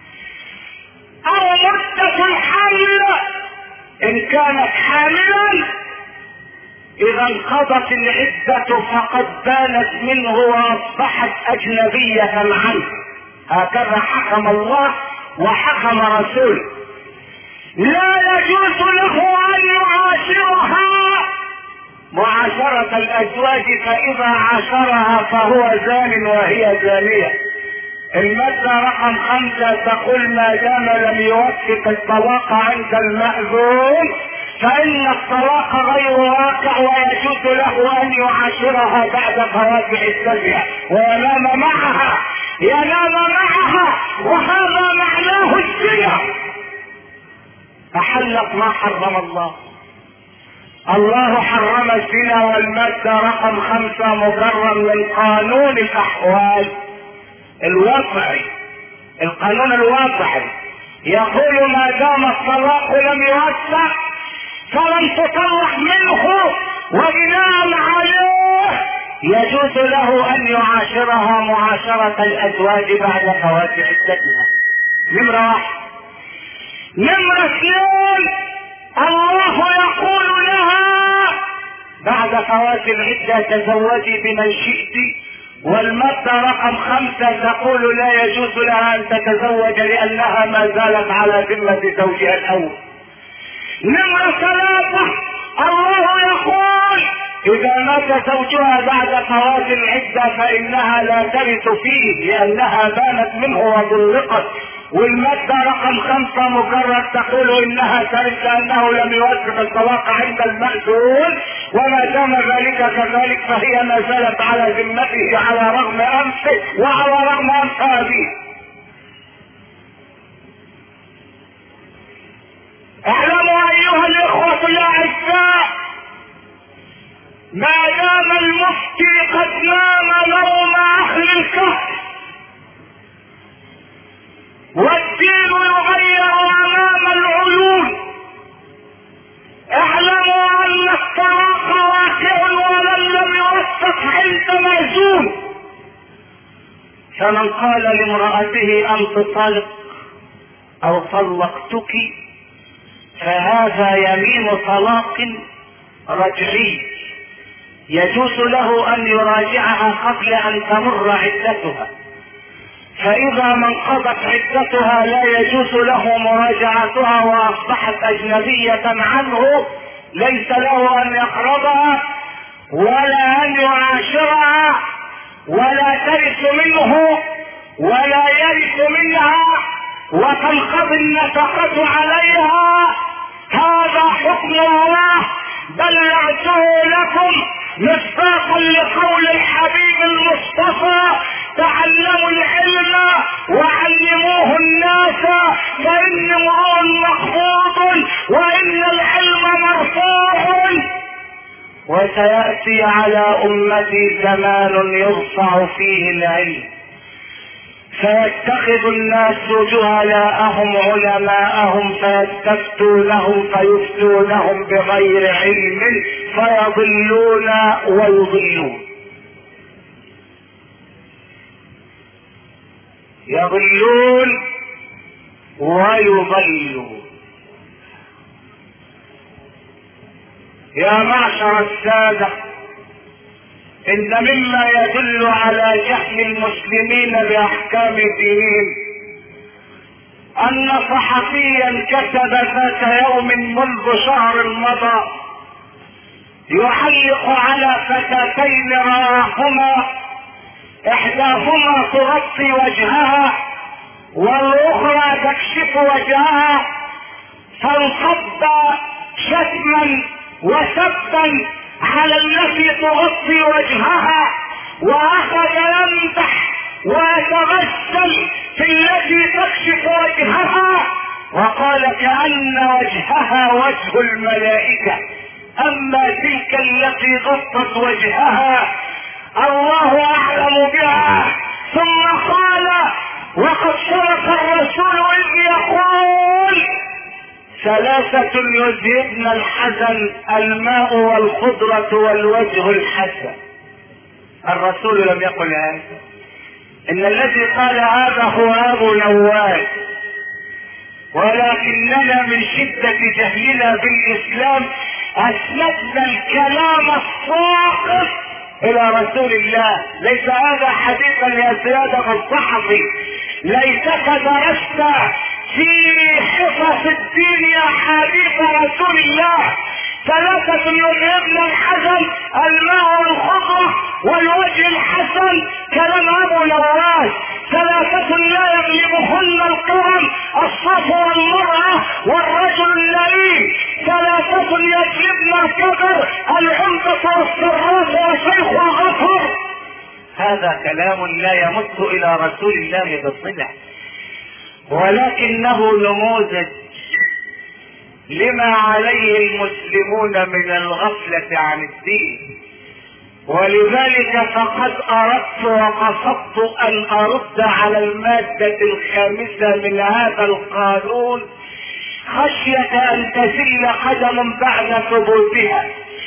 او مدة الحمل ان كانت حاملا، اذا انقضت العدة فقد بانت منه واصبحت اجنبية عنه. هكذا حكم الله وحكم رسوله. لا يجوز له ان يعاشرها معاشرة الازواج، فاذا عاشرها فهو زان وهي زانية. المادة رقم 5 تقول ما دام لم يوثق الطلاق عند المأذون فإن الطلاق غير واقع، ويجوز له أن يعاشرها بعد فوات عدتها وينام معها وهذا معناه الزنا. أحلت ما حرم الله. الله حرم الزنا، والمادة رقم 5 مجرد من قانون الأحوال الواقعي. القانون الواقعي يقول ما دام الطلاق لم يوثق فلم تطلق منه، وبناء عليه يجوز له ان يعاشرها معاشرة الازواج بعد فوات عدتها. نمرة 1. نمرة 2، الله يقول لها بعد فوات العدة تزوجي بمن شئت، والمادة رقم 5 تقول لا يجوز لها ان تتزوج لانها ما زالت على ذمة زوجها الاول. نمرة 3، الله يقول اذا مات زوجها بعد فوات العدة فانها لا ترث فيه لانها بانت منه وطلقت، والمادة رقم 5 مجرد تقول انها ترث لانه لم يوثق الطلاق عند المأذون، وما دام ذلك كذلك فهي ما زالت على ذمته على رغم انفه وعلى رغم انف ابيه. اعلموا ايها الاخوة الاعزاء، ما دام المفتي قد نام نوم اهل الكهف والدين يغير امام العيون، اعلموا ان الطلاق واقع ولن لم يوثق عند مأذون. فمن قال لامرأته انت طالق او طلقتك فهذا يمين طلاق رجعي، يجوز له ان يراجعها قبل ان تمر عدتها، فاذا ما انقضت عدتها لا يجوز له مراجعتها واصبحت اجنبية عنه، ليس له ان يقربها ولا ان يعاشرها ولا ترث منه ولا يرث منها وتنقضي النفقة عليها. هذا حكم الله بلغته لكم مصداقا لقول الحبيب المصطفى تعلموا العلم وعلموه الناس فإن امرؤ مخفوض وإن العلم مرفوع. وسيأتي على أمتي زمان يرفع فيه العلم فيتخذ الناس جهلاءهم علماءهم فيستفتونهم فيفتونهم بغير علم فيضلون ويضلون. يضلون ويضلون. يا معشر السادة، ان مما يدل على جهل المسلمين باحكام دينهم ان صحفيا كتب ذات يوم منذ شهر مضى يعلق على فتاتين رآهما احداهما تغطي وجهها والاخرى تكشف وجهها، فانصب شتما وسبا على التي تغطي وجهها واخذ يمدح ويتغسل في التي تكشف وجهها وقال كأن وجهها وجه الملائكة، اما تلك التي غطت وجهها الله اعلم بها. ثم قال وقد صدق الرسول اذ يقول ثلاثة يذهبن الحزن الماء والخضرة والوجه الحسن. الرسول لم يقل هذا، ان الذي قال هذا هو ابو نواس، ولكننا من شدة جهلنا بالاسلام اسندنا الكلام الصاخب الى رسول الله. ليس هذا حديثا يا سيادة الصحفي، ليتك درست في حصص الدين يا حديث رسول الله. ثلاثة يذهبن الحزن الماء والخضرة والوجه الحسن، كلام ابو نواس. ثلاثة لا يغلبهن القرن الصفو والمرأة والرجل اللئيم. ثلاثة يجلبن الكبر العمدة والسراف وشيخ الغفر. هذا كلام لا يمت الى رسول الله بصلة، ولكنه نموذج لما عليه المسلمون من الغفلة عن الدين. ولذلك فقد اردت وقصدت ان ارد على المادة الخامسة من هذا القانون خشية ان تزل قدم بعد ثبوتها.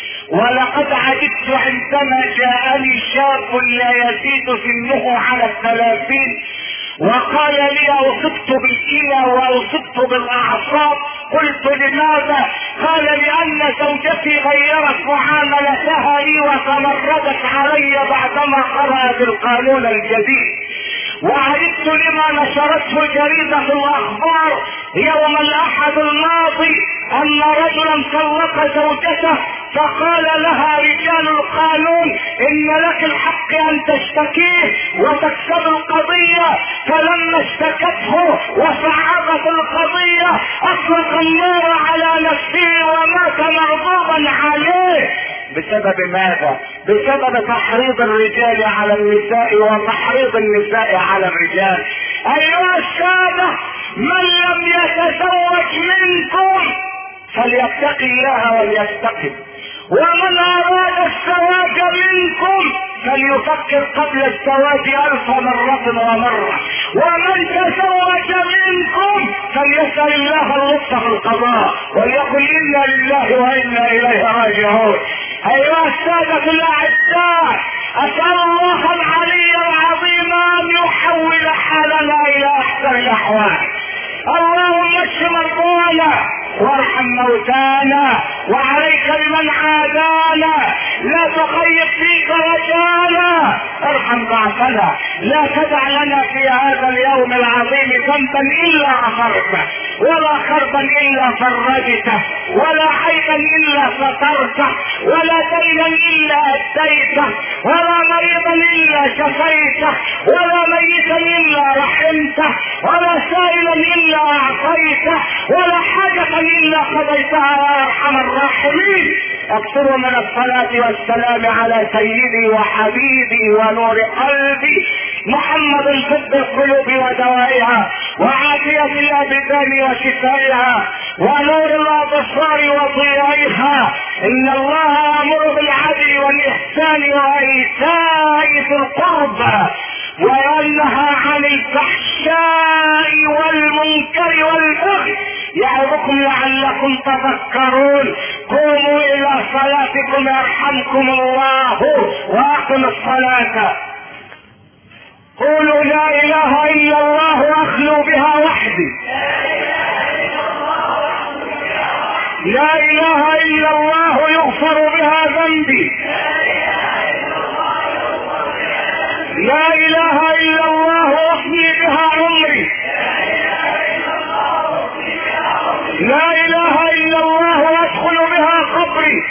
ولقد عجبت عندما جاءني شاب لا يزيد سنه على 30 وقال لي اصبت بالكلى واصبت بالاعصاب. قلت لماذا؟ قال لان زوجتي غيرت معاملتها لي وتمردت علي بعدما قرأت القانون الجديد. وعرفت لما نشرته جريدة الاخبار يوم الاحد الماضي ان رجلا طلق زوجته فقال لها رجال القانون ان لك الحق ان تشتكيه وتكسب القضية. فلما اشتكته وصعبت القضية اطلق النار على نفسه ومات مغضوبا عليه. بسبب ماذا؟ بسبب تحريض الرجال على النساء وتحريض النساء على الرجال. ايها السادة، من لم يتزوج منكم فليتقي الله وليستقم، ومن اراد الزواج منكم فليفكر قبل الزواج 1000 مرة ومرة، ومن تزوج منكم فليسأل الله اللطف في القضاء وليقل انا لله وانا اليه راجعون. ايها السادة الاعزاء، اسأل الله العلي العظيم ان يحول حالنا الى احسن الاحوال. اللهم اشف مرضانا وارحم موتانا، وعليك بمن عادانا، لا تخيب فيك رجانا، ارحم ضعفنا، لا تدع لنا في هذا اليوم العظيم ذنبا الا غفرته، ولا كربا الا فرجته، ولا عيبا الا سترته، ولا دينا الا اديته، ولا مريضا الا شفيته، ولا ميتا الا رحمته، ولا سائلا الا اعطيته، ولا حاجة الا قضيتها يا ارحم الراحمين. اكثروا من الصلاة والسلام على سيدي وحبيبي ونور قلبي محمد طب القلوب ودوائها، وعافية الابدان وشفائها، ونور الابصار وضيائها. ان الله يامر بالعدل والاحسان وايتاء ذي القربى وينهى عن الفحشاء والمنكر والبغي يعظكم لعلكم تذكرون. قوموا الى صلاتكم يرحمكم الله واقم الصلاة. قولوا لا اله الا الله واخلوا بها وحدي. لا اله الا الله يغفر بها ذنبي. لا اله الا الله احيي بها عمري. لا اله الا الله ادخل بها قبري.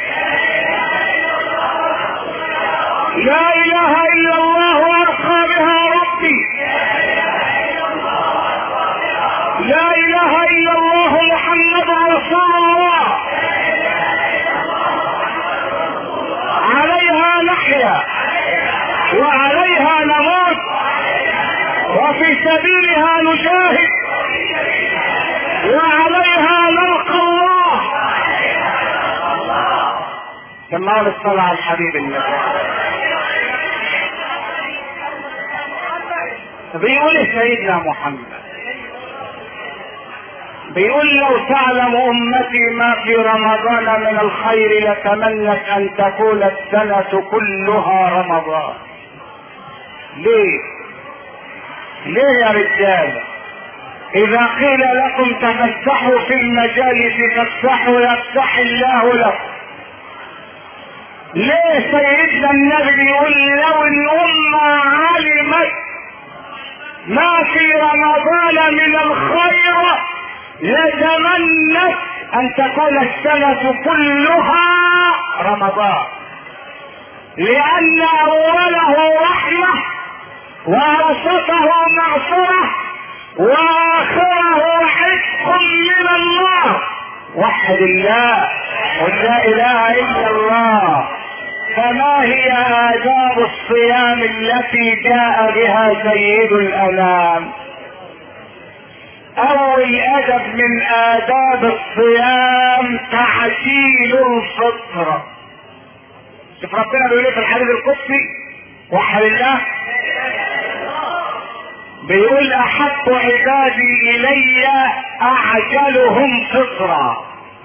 لا اله الا الله ارقى بها ربي. لا اله الا الله محمد رسول الله. عليها نحيا وعليها نموت وفي سبيلها نجاهد وعليها نلقى الله. سمعوا الصلاة على الحبيب النبي. بيقول سيدنا محمد، بيقول لو تعلم امتي ما في رمضان من الخير لتمنت ان تكون السنة كلها رمضان. ليه يا رجال؟ اذا قيل لكم تفسحوا في المجالس فافسحوا يفسح الله لكم. ليه سيدنا النبي يقول لو الامة علمت ما في رمضان من الخير لتمنت ان تكون السنة كلها رمضان، لان اوله رحمة واوسطه مغفرة واخره عتق من الله. وحد الله قل لا اله الا الله. فما هي آداب الصيام التي جاء بها سيد الأنام؟ أول أدب من آداب الصيام تعجيل الفطر. شوف ربنا بيقول ايه في الحديث القدسي؟ وحد الله بيقول أحب عبادي إلي أعجلهم فطرا.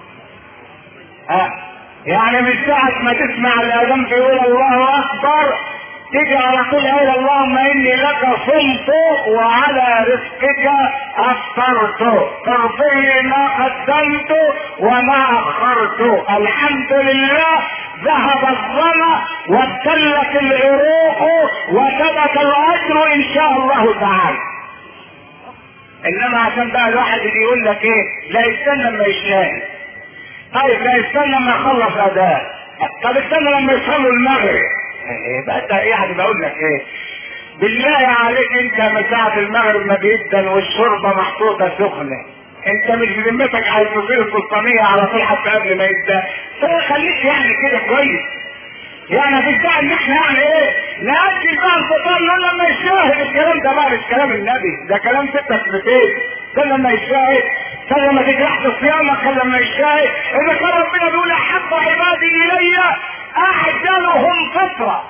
يعني من ساعة ما تسمع الأذان بيقول الله أكبر تيجي على طول قايل اللهم إني لك صمت وعلى رزقك أفطرت، تغفر لي ما قدمت وما أخرت. الحمد لله ذهب الظما وابتلت العروق وثبت الأجر إن شاء الله تعالى. إنما عشان بقى الواحد اللي يقول لك إيه، لا يستنى لما يشاهد. طيب لا يستنى لما يخلص اداء. طب استنى لما يصلوا المغرب. يبقى انت يعني بقول لك ايه، بالله عليك انت من ساعة المغرب ما بيدن والشوربة محطوطة سخنة، انت مش بذمتك عايز تصير السلطانية على طول حتى قبل ما يبدا؟ خليك يعني كده كويس. يعني مفيش داعي ان احنا يعني ايه نأجل بقى الفطار لما يشاهد. الكلام ده بقى مش كلام النبي، ده كلام ستة في بيت. كل لما يشاهد، كل لما تجرح في صيامك، كل لما يشاهد. اذا كان ربنا بيقول احب عبادي الي اعجلهم فطرة،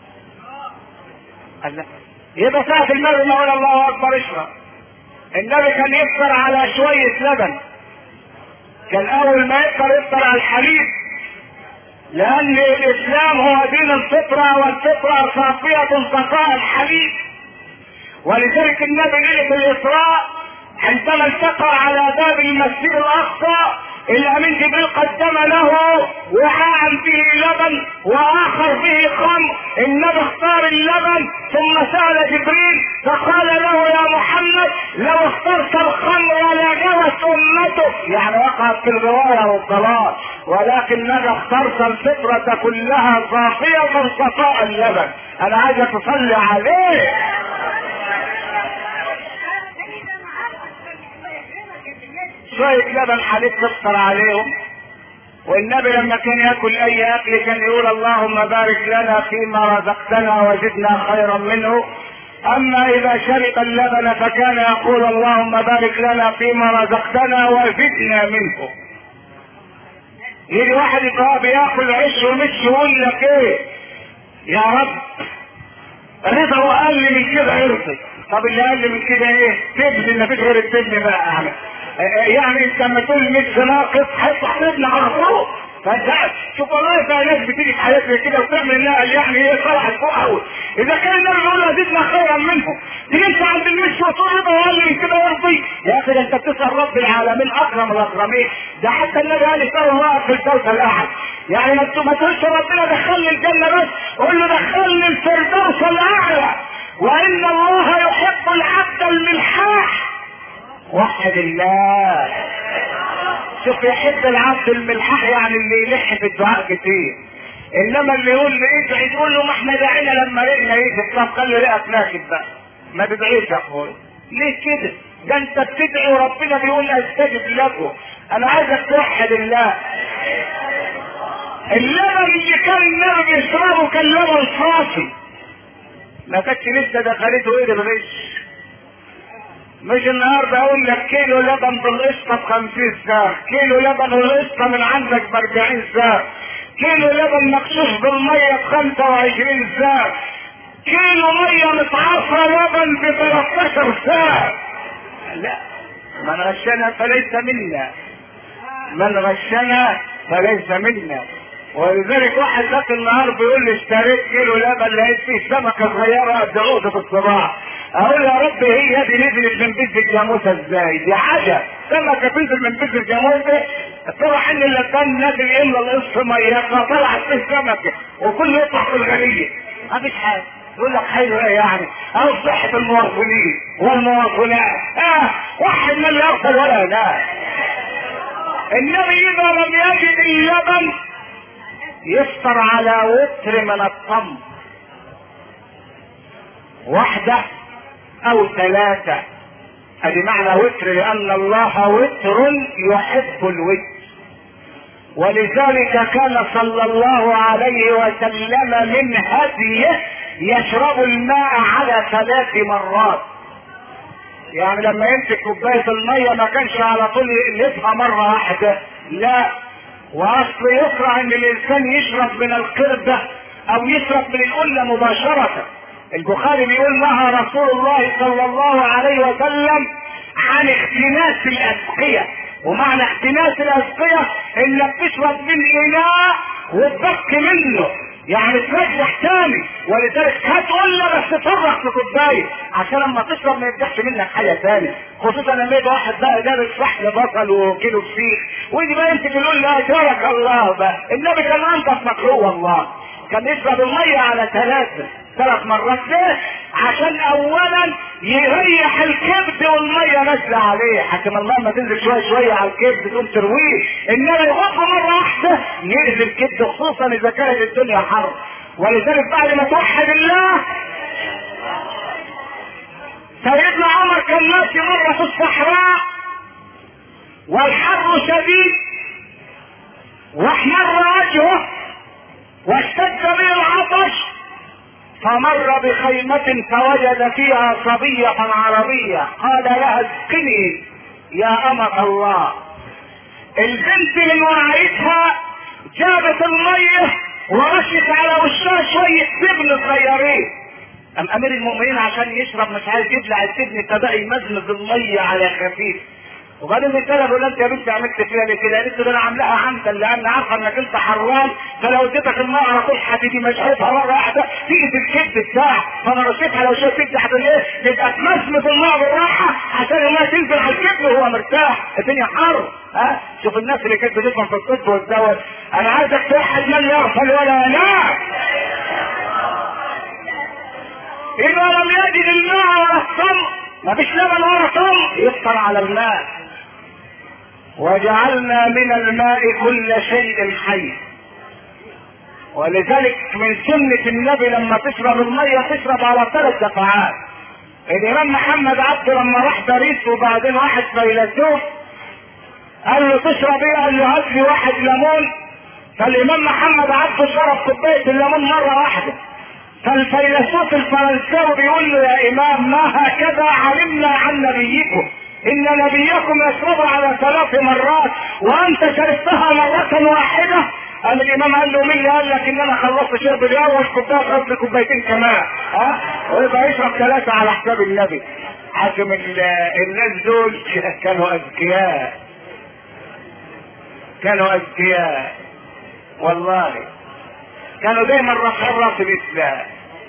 يبقى ساعة المغرب نقول الله اكبر اشرب. النبي كان يفطر على شوية لبن، كان اول ما يفطر على الحليب، لان الاسلام هو دين الفطرة، والفطرة صافية صفاء الحليب. ولذلك النبي ليلة الاسراء عندما التقى على باب المسجد الاقصى الامين جبريل قدم له وعاء فيه لبن واخر فيه خمر. النبي اختار اللبن ثم سأل جبريل فقال له يا محمد لو اخترت الخمر لجوت امتك، يعني وقعت في الرواية والضلال، ولكنك اخترت الفطرة كلها صافية صفاء اللبن. انا عايزك تصلي عليه. شوية لبن حليب تفطر عليهم. والنبي لما كان ياكل اي اكل كان يقول اللهم بارك لنا فيما رزقتنا وزدنا خيرا منه. اما اذا شرب اللبن فكان يقول اللهم بارك لنا فيما رزقتنا وزدنا منه. يجي واحد يبقى بياكل عيش ومش يقول لك ايه يا رب رضا واقل من كده يرضي. طب اللي اقل من كده ايه؟ تبني، مفيش غير التبني بقى يعني. يعني انت لما تقول 100 ناقص هيطلع تبني على طول. فانت شوف والله في ناس بتيجي في حياتنا كده وتعمل لها يعني ايه صالحه فوق قوي. اذا كان النبي بيقول ازيدنا خيرا منهم، تيجي انت عند المشي وتقول رضا واقل من كده يرضي؟ يا اخي ده انت بتسال رب العالمين اكرم الاكرمين. ده حتى النبي قال اسال الله في الفردوس الاعلى. يعني ما تقولش ربنا دخلني الجنه بس، قول له دخلني الفردوس الاعلى. وان الله يحب العبد الملحاح. وحد الله. شوف يحب العبد الملحاح يعني اللي يلح في الدعاء كتير. انما اللي يقول له ادعي تقول له ما احنا دعينا لما رقنا يجي. طب خلي رقك ناكد بقى، ما تدعيش يا اخويا. ليه كده؟ ده انت بتدعي وربنا بيقول استجب لكم. انا عايزك توحد الله. اللبن اللي كان النبي بيشربه كان لبن صافي، ما كانتش لسه دخلته ايه بالغش. مش النهارده اقول لك كيلو لبن بالقشطه ب50 سعر، كيلو لبن بالقشطه من عندك ب40 سعر، كيلو لبن مكشوف بالميه ب25 سعر، كيلو ميه متعصره لبن ب13 سعر. لا، من غشنا فليس منا، من غشنا فليس منا. ولذلك واحد ذات النهار بيقول لي اشتريت كيلو لبن لقيت فيه سمكه صغيره قد عقده الصباع. اقول يا رب هي دي نزلت من بيت الجاموسه ازاي؟ دي حاجه سمكه تنزل من بيت الجاموسه. طلع ان اللبان نازل الا القص ميه فطلعت فيه سمكه وكله يطلع في الغنيه. مفيش حاجه. يقول لك حلو ايه يعني؟ او صحه المواطنين والمواطنات. واحد من يغفل ولا لا. النبي اذا لم يجد اللبن يفطر على وتر من التمر، واحدة او 3. ادي معنى وتر، لان الله وتر يحب الوتر. ولذلك كان صلى الله عليه وسلم من هديه يشرب الماء على 3 مرات. يعني لما يمسك كوبايه الميه ما كانش على طول يقلبها مره واحده، لا. واصل يكره ان الانسان يشرب من القربة او يشرب من القلة مباشرة. البخاري بيقول نهى رسول الله صلى الله عليه وسلم عن اختناس الاسقية. ومعنى اختناس الاسقية انك تشرب من اناء وتبكي منه، يعني ترجح تاني. ولذلك هتقول له بس تفرق في كوبايه عشان لما تشرب ما يفتحش منك حاجه تاني. خصوصا لما يجي واحد بقى جاب صحن بصل وكيلو فسيخ ويجي بقى يمسك يقول لا اجرك الله بقى. النبي كان انضف مكروه والله، كان يشرب الميه على 3 مرات. ليه؟ عشان اولا يريح الكبد والميه نازله عليه، حتى الميه ما تنزل شويه شويه على الكبد تقوم ترويه. انما يغطى مره واحده يأذي الكبد، خصوصا اذا كانت الدنيا حر. ولذلك بعد ما توحد الله، سيدنا عمر كان ماشي مره في الصحراء والحر شديد واحمر وجهه واشتد به العطش، فمر بخيمة فوجد فيها صبية عربية قال لها اسقني يا أمة الله. البنت من وعيتها جابت المية ورشت على وشها شوية تبن صغيرين. أم أمير المؤمنين عشان يشرب مش عايز يبلع التبن ابتدأ يمزمز المية على خفيف. وبعدين الرجاله بيقول انت يا بنتي عملت فيها ليه كده؟ قالت له انا عاملاها عمدا لان عارفه انك انت حرام، فلو اديتك الماء على طول هتيجي مشحتها مره واحده تيجي في الكبد بتاعك، فانا رشيتها لو شفت انت هتقول ايه؟ يبقى تمسمس الماء بالراحه عشان الماء تنزل على الكبد وهو مرتاح، الدنيا حر. شوف الناس اللي كانت بتفهم في الطب والدواء. انا عايزك توحد من يغفل ولا لا. اذا لم يجد الماء ولا التمر، مفيش لبن ولا تمر، يفطر على الماء. وجعلنا من الماء كل شيء حي. ولذلك من سنة النبي لما تشرب المية تشرب على 3 دفعات. الامام محمد عبده لما راح باريس وبعدين واحد فيلسوف قال له تشرب ايه؟ قال له هات لي 1 ليمون. فالامام محمد عبده شرب كوباية الليمون مرة واحدة. فالفيلسوف الفرنساوي بيقول له يا امام ما هكذا علمنا عن نبيكم، ان نبيكم يشرب على 3 مرات وانت شربتها مرة واحدة. قال الامام قال له مين اللي قال لك ان انا خلصت شرب الاول كوبايه خلصت كوبايتين كمان ويبقى يشرب 3 على حساب النبي. حاكم الناس دول كانوا اذكياء، كانوا اذكياء والله، كانوا دايما رافعين راس الاسلام.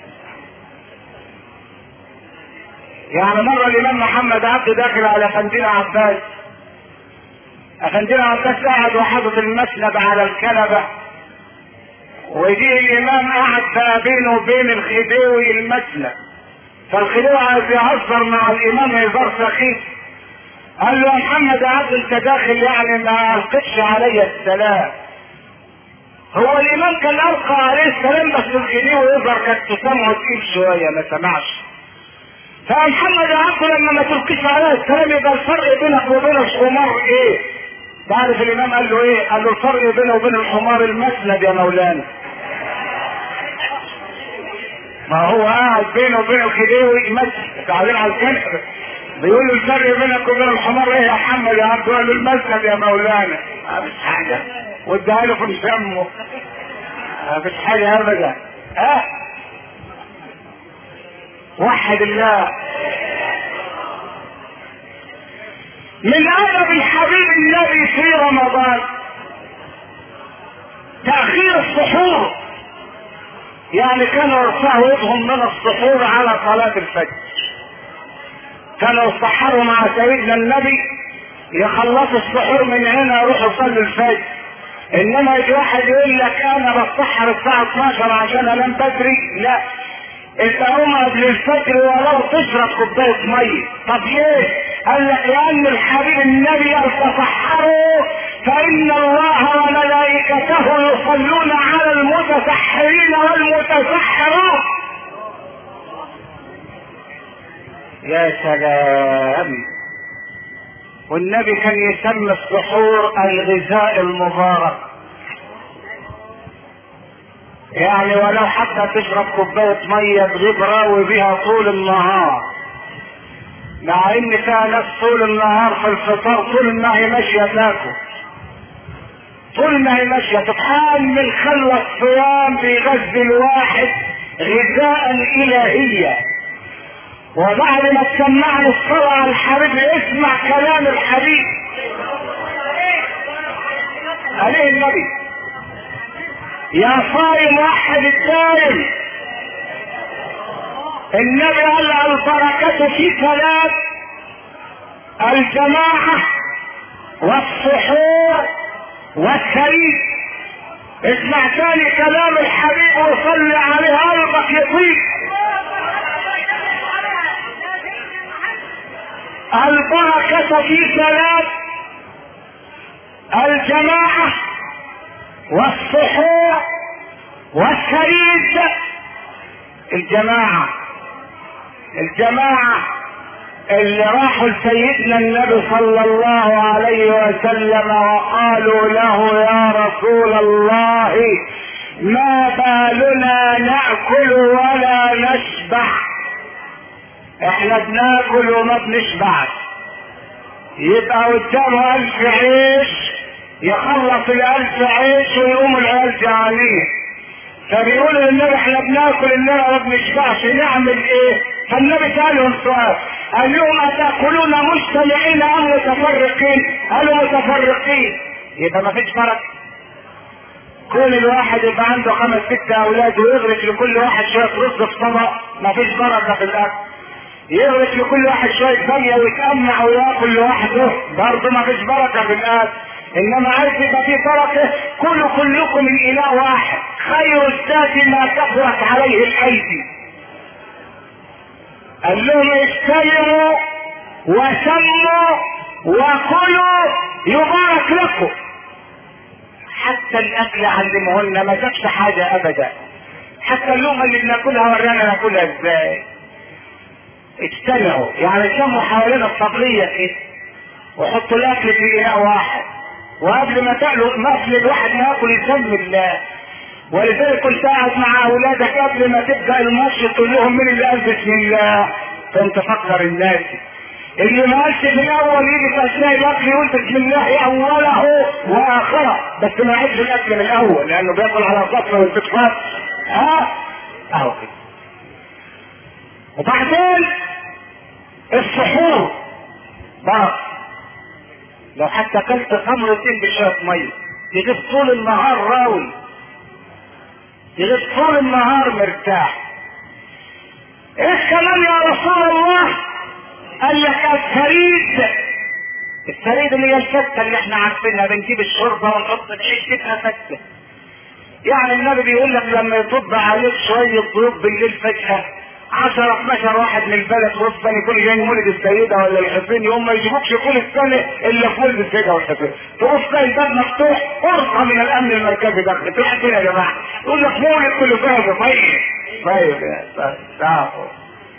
يعني مرة الامام محمد عبده داخل على افندينا عباس، افندينا عباس قاعد وحاطط المسند على الكنبة، ويجي الامام قاعد بقى بينه وبين الخديوي المسند، فالخديوي عايز يهزر مع الامام هزار سخيف، قال له يا محمد عبد انت داخل يعني ما القتش علي السلام. هو الامام كان القى عليه السلام بس الخديوي يظهر كانت تسمعه تقيل شوية ما سمعش. فمحمد عبده لما ما تلقيش عليه السلام يبقى الفرق بينك وبين الحمار ايه؟ تعرف الامام قال له ايه؟ قال له الفرق بينه وبين الحمار المسند يا مولانا. ما هو قاعد بينه وبين الخديوي مسند قاعدين على الكنبه، بيقول له الفرق بينك وبين الحمار ايه يا محمد يا عبده؟ قال له المسند يا مولانا. مفيش حاجه، واداها له في مسمه، مفيش حاجه ابدا. وحد الله. من ادب الحبيب النبي في رمضان تأخير السحور، يعني كانوا يرفعوا يدهم من السحور على صلاة الفجر، كانوا يسحروا مع سيدنا النبي يخلصوا السحور من هنا يروحوا يصلوا الفجر. انما يجي واحد يقول لك انا بتسحر الساعة 12 عشان انام بدري، لا انت قوم قبل الفجر ولو تشرب كوبايه ميه. طب ليه؟ قال لك لان الحبيب النبي تسحروا فان الله وملائكته يصلون على المتسحرين والمتسحرات. يا سلام. والنبي كان يسمي السحور الغذاء المبارك، يعني ولو حتى تشرب كوبايه ميه تغيب راوي بها طول النهار، مع ان فيها ناس طول النهار في الفطار طول ما هي ماشيه تاكل، طول ما هي ماشيه تطحن من خلى الصيام بيغذي الواحد غذاء الهيا. وبعد ما تسمعني الصلاه على الحبيب اسمع كلام الحبيب عليه النبي. يا صايم وحد الدائم، النبي قال البركة في 3: الجماعة والسحور والسرير. اسمع تاني كلام الحبيب وصلي عليه قلبك يطيب. البركة في 3: الجماعة والسحور والسرير. الجماعة اللي راحوا لسيدنا النبي صلى الله عليه وسلم وقالوا له يا رسول الله ما بالنا نأكل ولا نشبع، احنا بناكل وما بنشبعش. يبقى قدامه 1000 عيش يخلص 1000 عيش ويقوم العيال جعانين، فبيقولوا للنبي احنا بناكل اننا ما بنشبعش نعمل ايه؟ فالنبي سألهم سؤال، قال لهم اتاكلون مجتمعين ام متفرقين؟ قالوا متفرقين. يبقى ما فيش فرق. كل الواحد يبقى عنده 5 6 اولاد ويغرق لكل واحد شويه رز في طبق، ما فيش بركه في الاكل. يغرق لكل واحد شويه باميه ويتأمع وياكل لوحده، برضه ما فيش بركه في الاكل. انما عايز يبقى فيه بركه، كلكم من اله واحد، خير الزاد ما كثرت عليه الايدي. قال لهم اجتمعوا وسموا وكلوا يبارك لكم. حتى الاكل علمهن ما جابش حاجه ابدا، حتى اللقمه اللي بناكلها ورانا ناكلها ازاي. اجتمعوا يعني سموا حوالين الصبريه كده وحطوا الاكل في اناء واحد، وقبل ما تاكلوا ماكل الواحد ما ياكل يسمي الله. ولذلك كنت قاعد مع اولادك قبل ما تبدا الماتش تقول لهم مين اللي قال بسم الله، كنت تفكر الناس اللي ما قالش في الاول يجي في اثناء الاكل يقول بسم الله اوله واخره، بس ما يعيش الاكل من الاول لانه بياكل على الصفر والاستغفار. اهو كده. وبعدين السحور بقى لو حتى اكلت خمرتين بشويه ميه تجيب طول النهار راوي، تجيب طول النهار مرتاح. ايه كمان يا رسول الله؟ قال لك الثريد اللي هي الفتة اللي احنا عارفينها، بنجيب الشوربة ونحط العيش تبقى فتة. يعني النبي بيقول لك لما يطب عليك شوية ضيوف بالليل فجأة 10 12 واحد من البلد وسط يكون جاي مولد السيدة ولا الحسين، يوم ما يجيبوكش كل السنة الا في مولد السيدة والحسين، تبص تلاقي الباب مفتوح، فرصة من الامن المركزي داخل تروح فين يا جماعة؟ يقول لك مولد كله فاضي. طيب يا تعرفوا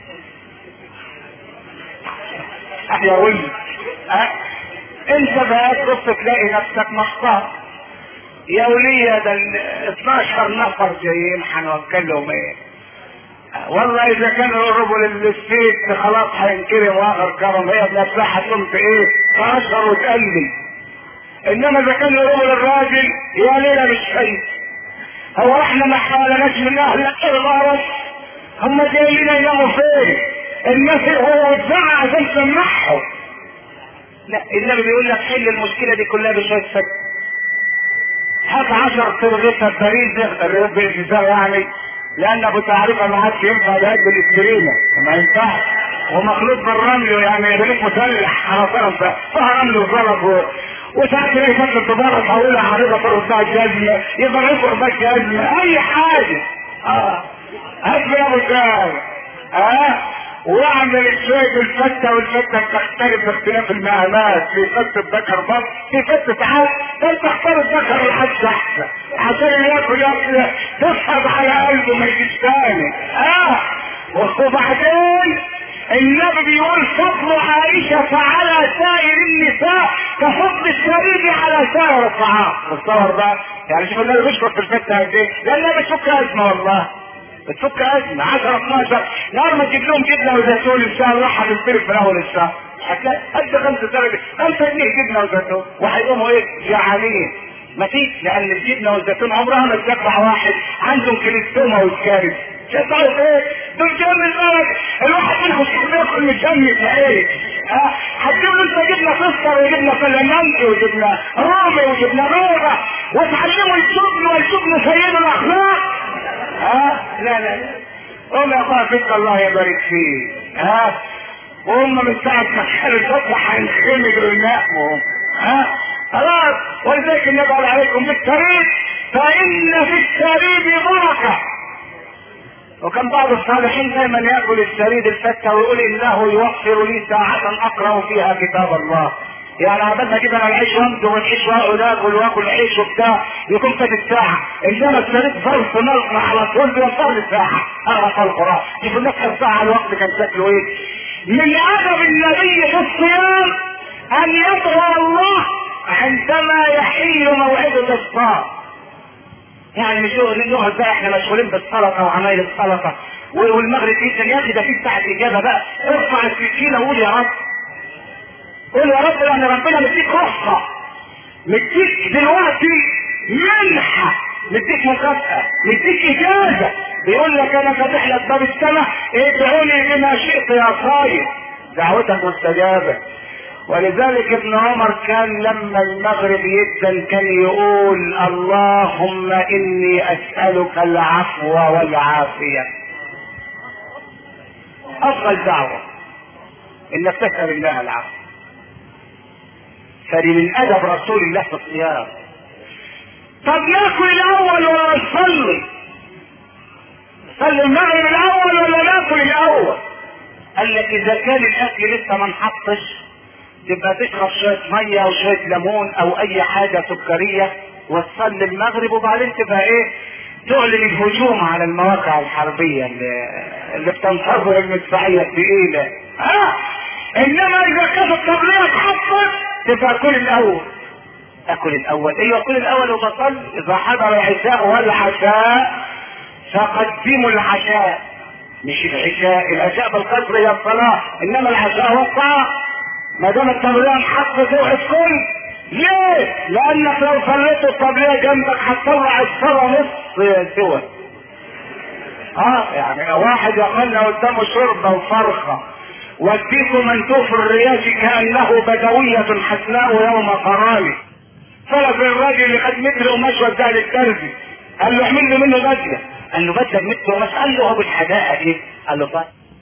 يا ولد انت بقى تبص تلاقي نفسك محتار. يا ولية ده 12 نفر جايين هنوكلهم ايه؟ والله اذا كانوا يقربوا للسيد خلاص هينكرم واخر كرم، هي بنفسها هتقوم في ايه؟ تقشر وتقلي. انما اذا كانوا يقربوا للراجل يا ليلة مش شيء. هو احنا ما حوالناش من اهل الارض، هم جايين يناموا فين؟ الناس هو والساعة عشان تسمعهم. لا النبي بيقول لك حل المشكلة دي كلها بشوية فك. هات 10 ترغيفة فريزة الرغيف يعني، لان ابو تعريفه ما عادش ينفع بهد الاسبرينه، ما ينفعش، ومخلوط بالرمل يعني يخليك مسلح على طرف ده فيها رمل وزلط وساعات تلاقي فتره تبرد حولها عريضه فرصها الجزمه يضربوا رباك جزمه اي حاجه. هات من ابو تعريفه واعمل شويه الفته، والفته بتختلف باختلاف المقامات، في فته ذكر بط، في فته عاد، فانت اختار الذكر الحج احسن عشان ياكل تسحب على قلبه ما يجيش تاني. وبعدين النبي بيقول فضل عائشة على سائر النساء كفضل الشريد على سائر الطعام. تصور بقى يعني شوف النبي بيشكر في الفته قد ايه، لانها بتفك ازمه والله، بتفك ازمه 10 12 نهار ما تجيب لهم جبنه وزيتون ان شاء الله هتنفرق في اول الشهر، هتلاقي قد 5 جنيه جبنه وزيتون، وهيقوموا ايه؟ جعانين. ما فيش، لان الجبنه والزيتون عمرها ما تشبع واحد عندهم كليستوما والكارث. شبعوا ايه؟ دول جنب البلد، الواحد منهم بياكل مجمد ايه؟ هتجيب له انت جبنه فستر وجبنه فلامنكي وجبنه رومي وجبنه بيضه وتعلموا الجبن سيد الاخلاق؟ لا قوم يا اخويا فيك الله يبارك فيك. وهم من ساعه ما كانوا الفتح هينخمدوا يناموا. خلاص، ولذلك النبي قال عليكم بالسريد فان في السريد بركه. وكان بعض الصالحين دايما ياكل السريد الفته ويقول انه يوفر لي ساعه اقرا فيها كتاب الله. يعني عبال ما اجيب انا العيش وامضغ والعيش واكل عيش وبتاع يكون فات الساعه، انما السريد ظرف نلقى على طول بيوصل لي ساعه اقرا في القران. شوف الناس الساعه الوقت كان شكله ايه. من ادب النبي في الصيام ان يدعو الله عندما يحل موعد الافطار. يعني مش نقعد بقى احنا مشغولين بالسلطه وعمايل السلطه والمغرب يجي يا اخي ده في ساعه اجابه بقى، ارفع السكينه وقول يا رب، قول يا رب لان ربنا مديك رخصه، مديك دلوقتي منحه، مديك مكافاه، مديك اجازه، بيقول لك انا فاتح لك باب السماء ادعوني بما شئت يا صايم، دعوتك مستجابه. ولذلك ابن عمر كان لما المغرب يدن كان يقول اللهم اني اسألك العفو والعافية. افضل دعوة انك تسأل الله العفو. فمن ادب رسول الله في الصيام. طب ناكل الاول ولا نصلي؟ نصلي المغرب الاول ولا ناكل الاول؟ قال لك اذا كان الاكل لسه ما انحطش تبقى تشرب شوية مية او شوية ليمون او اي حاجة سكرية وتصلي المغرب، وبعدين تبقى ايه؟ تعلن الهجوم على المواقع الحربية اللي بتنتظر المدفعية الثقيلة. انما اذا كانت الطبلية اتحطت تبقى كل الاول. اكل الاول، ايوه كل الاول وبصلي. اذا حضر العشاء والعشاء فقدموا العشاء، مش العشاء. العشاء بالقصر هي الصلاة، انما العشاء هو الطعام. ما دام الطبلية انحطت اوعى تكون. ليه؟ لانك لو صليت الطبلية جنبك هتطلع الصلاة نص سوى. يعني واحد يقلنا قدامه شربة وفرخة واديكم منتوف الرياش كأنه بدوية حسناء يوم قراني. طلب الراجل اللي خد متر قماش وداه للترزي، قال له اعمل له منه بدله. قال له بدله بمتر قماش؟ قال له هو بالحداقه كده. قال له طيب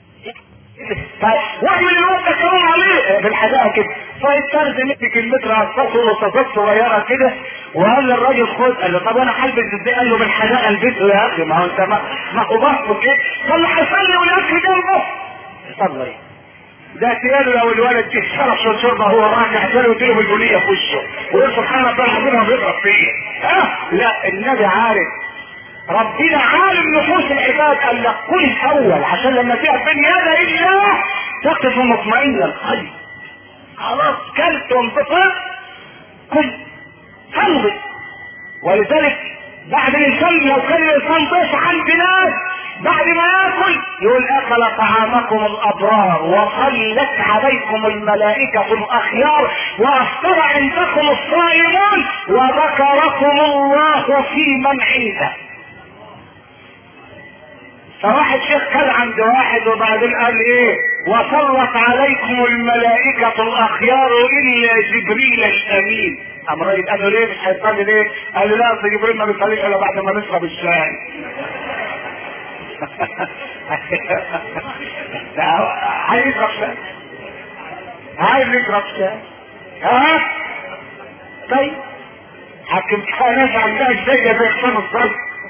واعمل الوقت كمان عليه بالحداقه كده. فالترزي مسك المتر قصصه وصفات صغيره كده وقال للراجل خد. قال له طب انا هلبس ازاي؟ قال له بالحداقه البسه يا اخي. ما هو انت ما هو بصه كده. قال له هيصلي والاكل جنبه. صلي ده تياله لو الولد جه شرب شربه هو راجع تاني ويديله بالبنيه في وشه ويقول سبحان الله العظيم بيضرب فيه. لا النبي عارف، ربنا عالم نفوس العباد. قال لك كل الاول عشان لما تقف بين يدي الله تقف مطمئن القلب. خلاص كلت وانبسط كل تمضي. ولذلك بعد الانسان لو كان الانسان ضيف عند ناس بعد ما ياكل يقول اكل طعامكم الابرار وصلت عليكم الملائكه الاخيار وافطر عندكم الصائمون وذكركم الله في من عنده. فواحد شيخ كان عند واحد وبعدين قال ايه؟ وصلت عليكم الملائكه الاخيار الا جبريل الامين. قام الراجل قال له ليه مش هيصلي ليه؟ قال له لا اصل جبريل ما بيصليش الا بعد ما نشرب الشاي. عايز يشرب شاي، عايز يشرب شاي. طيب حكمتها ناس عندها الشاي زي حسام الصدر.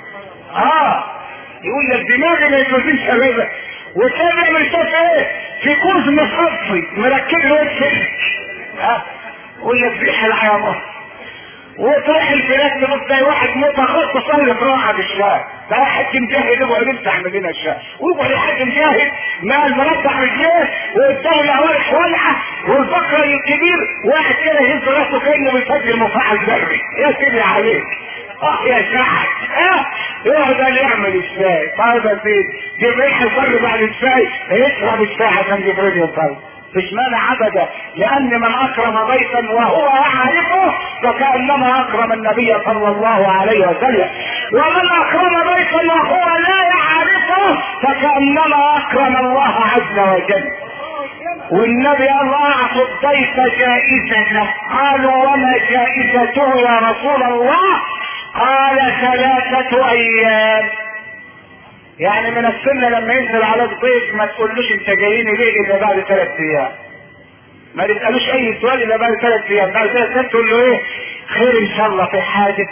يقول لك دماغي ما يتوزنش هذا وكان يعمل شاف ايه في كوز مصفي مركب له وجه. يقول لك ريح العياط وتروح البلاد تبص زي واحد متخصص صلي براحه بالشاي. ده واحد مجاهد يقعد يفتح مدينه الشاي ويقعد واحد مجاهد مع المربع رجليه وقدامه الاوارق ولعه والبقره الكبير واحد كده يهز راسه كانه بيسجل مفاعل ذري. يا سيدي عليك يا شعب يقعد يعمل الشاي. طيب يا سيدي جبريل هيصلي بعد الشاي يشرب الشاي عشان جبريل يصلي. مش مانع ابدا، لان من اكرم ضيفا وهو يعرفه فكانما اكرم النبي صلى الله عليه وسلم، ومن اكرم ضيفا وهو لا يعرفه فكانما اكرم الله عز وجل. والنبي قال اعطوا الضيف جائزته. قالوا وما جائزته يا رسول الله؟ قال 3 ايام. يعني من السنة لما ينزل على الضيف ما تقولوش انت جاييني ليه الا بعد 3 ايام. ما تسألوش اي سؤال الا بعد 3 ايام. بعد 3 ايام تقول له ايه؟ خير ان شاء الله في حاجة.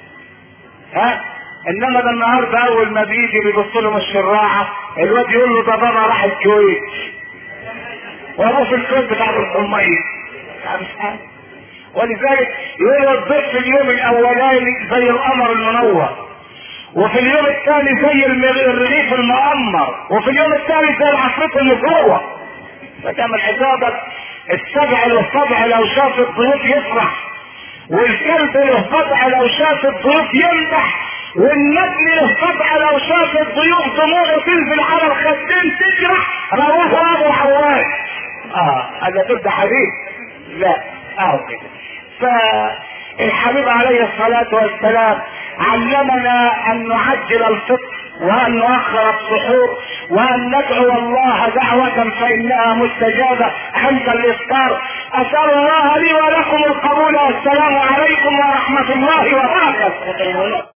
انما ده النهارده اول ما بيجي بيبص له من الشراعة الواد يقول له ده بابا راح الكويت وابوه في الكويت بتاع الحمية. ولذلك يقول الضيف في اليوم الاولاني زي القمر المنور، وفي اليوم الثاني زي الرغيف المؤمر، وفي اليوم الثالث زي العفريت المفروض. فتعمل حسابك السبع للصبع لو شاف الضيوف يفرح، والكلب للصبع لو شاف الضيوف يمدح، والنجم للصبع لو شاف الضيوف دموعه تنزل على الخدين تجرح. رواه ابو حواس. هذا تبدا حديث؟ لا كده. فالحبيب عليه الصلاة والسلام علمنا ان نعجل الفطر وان نؤخر السحور وان ندعو الله دعوة فانها مستجابة عند الافطار. اسأل الله لي ولكم القبول والسلام عليكم ورحمة الله وبركاته.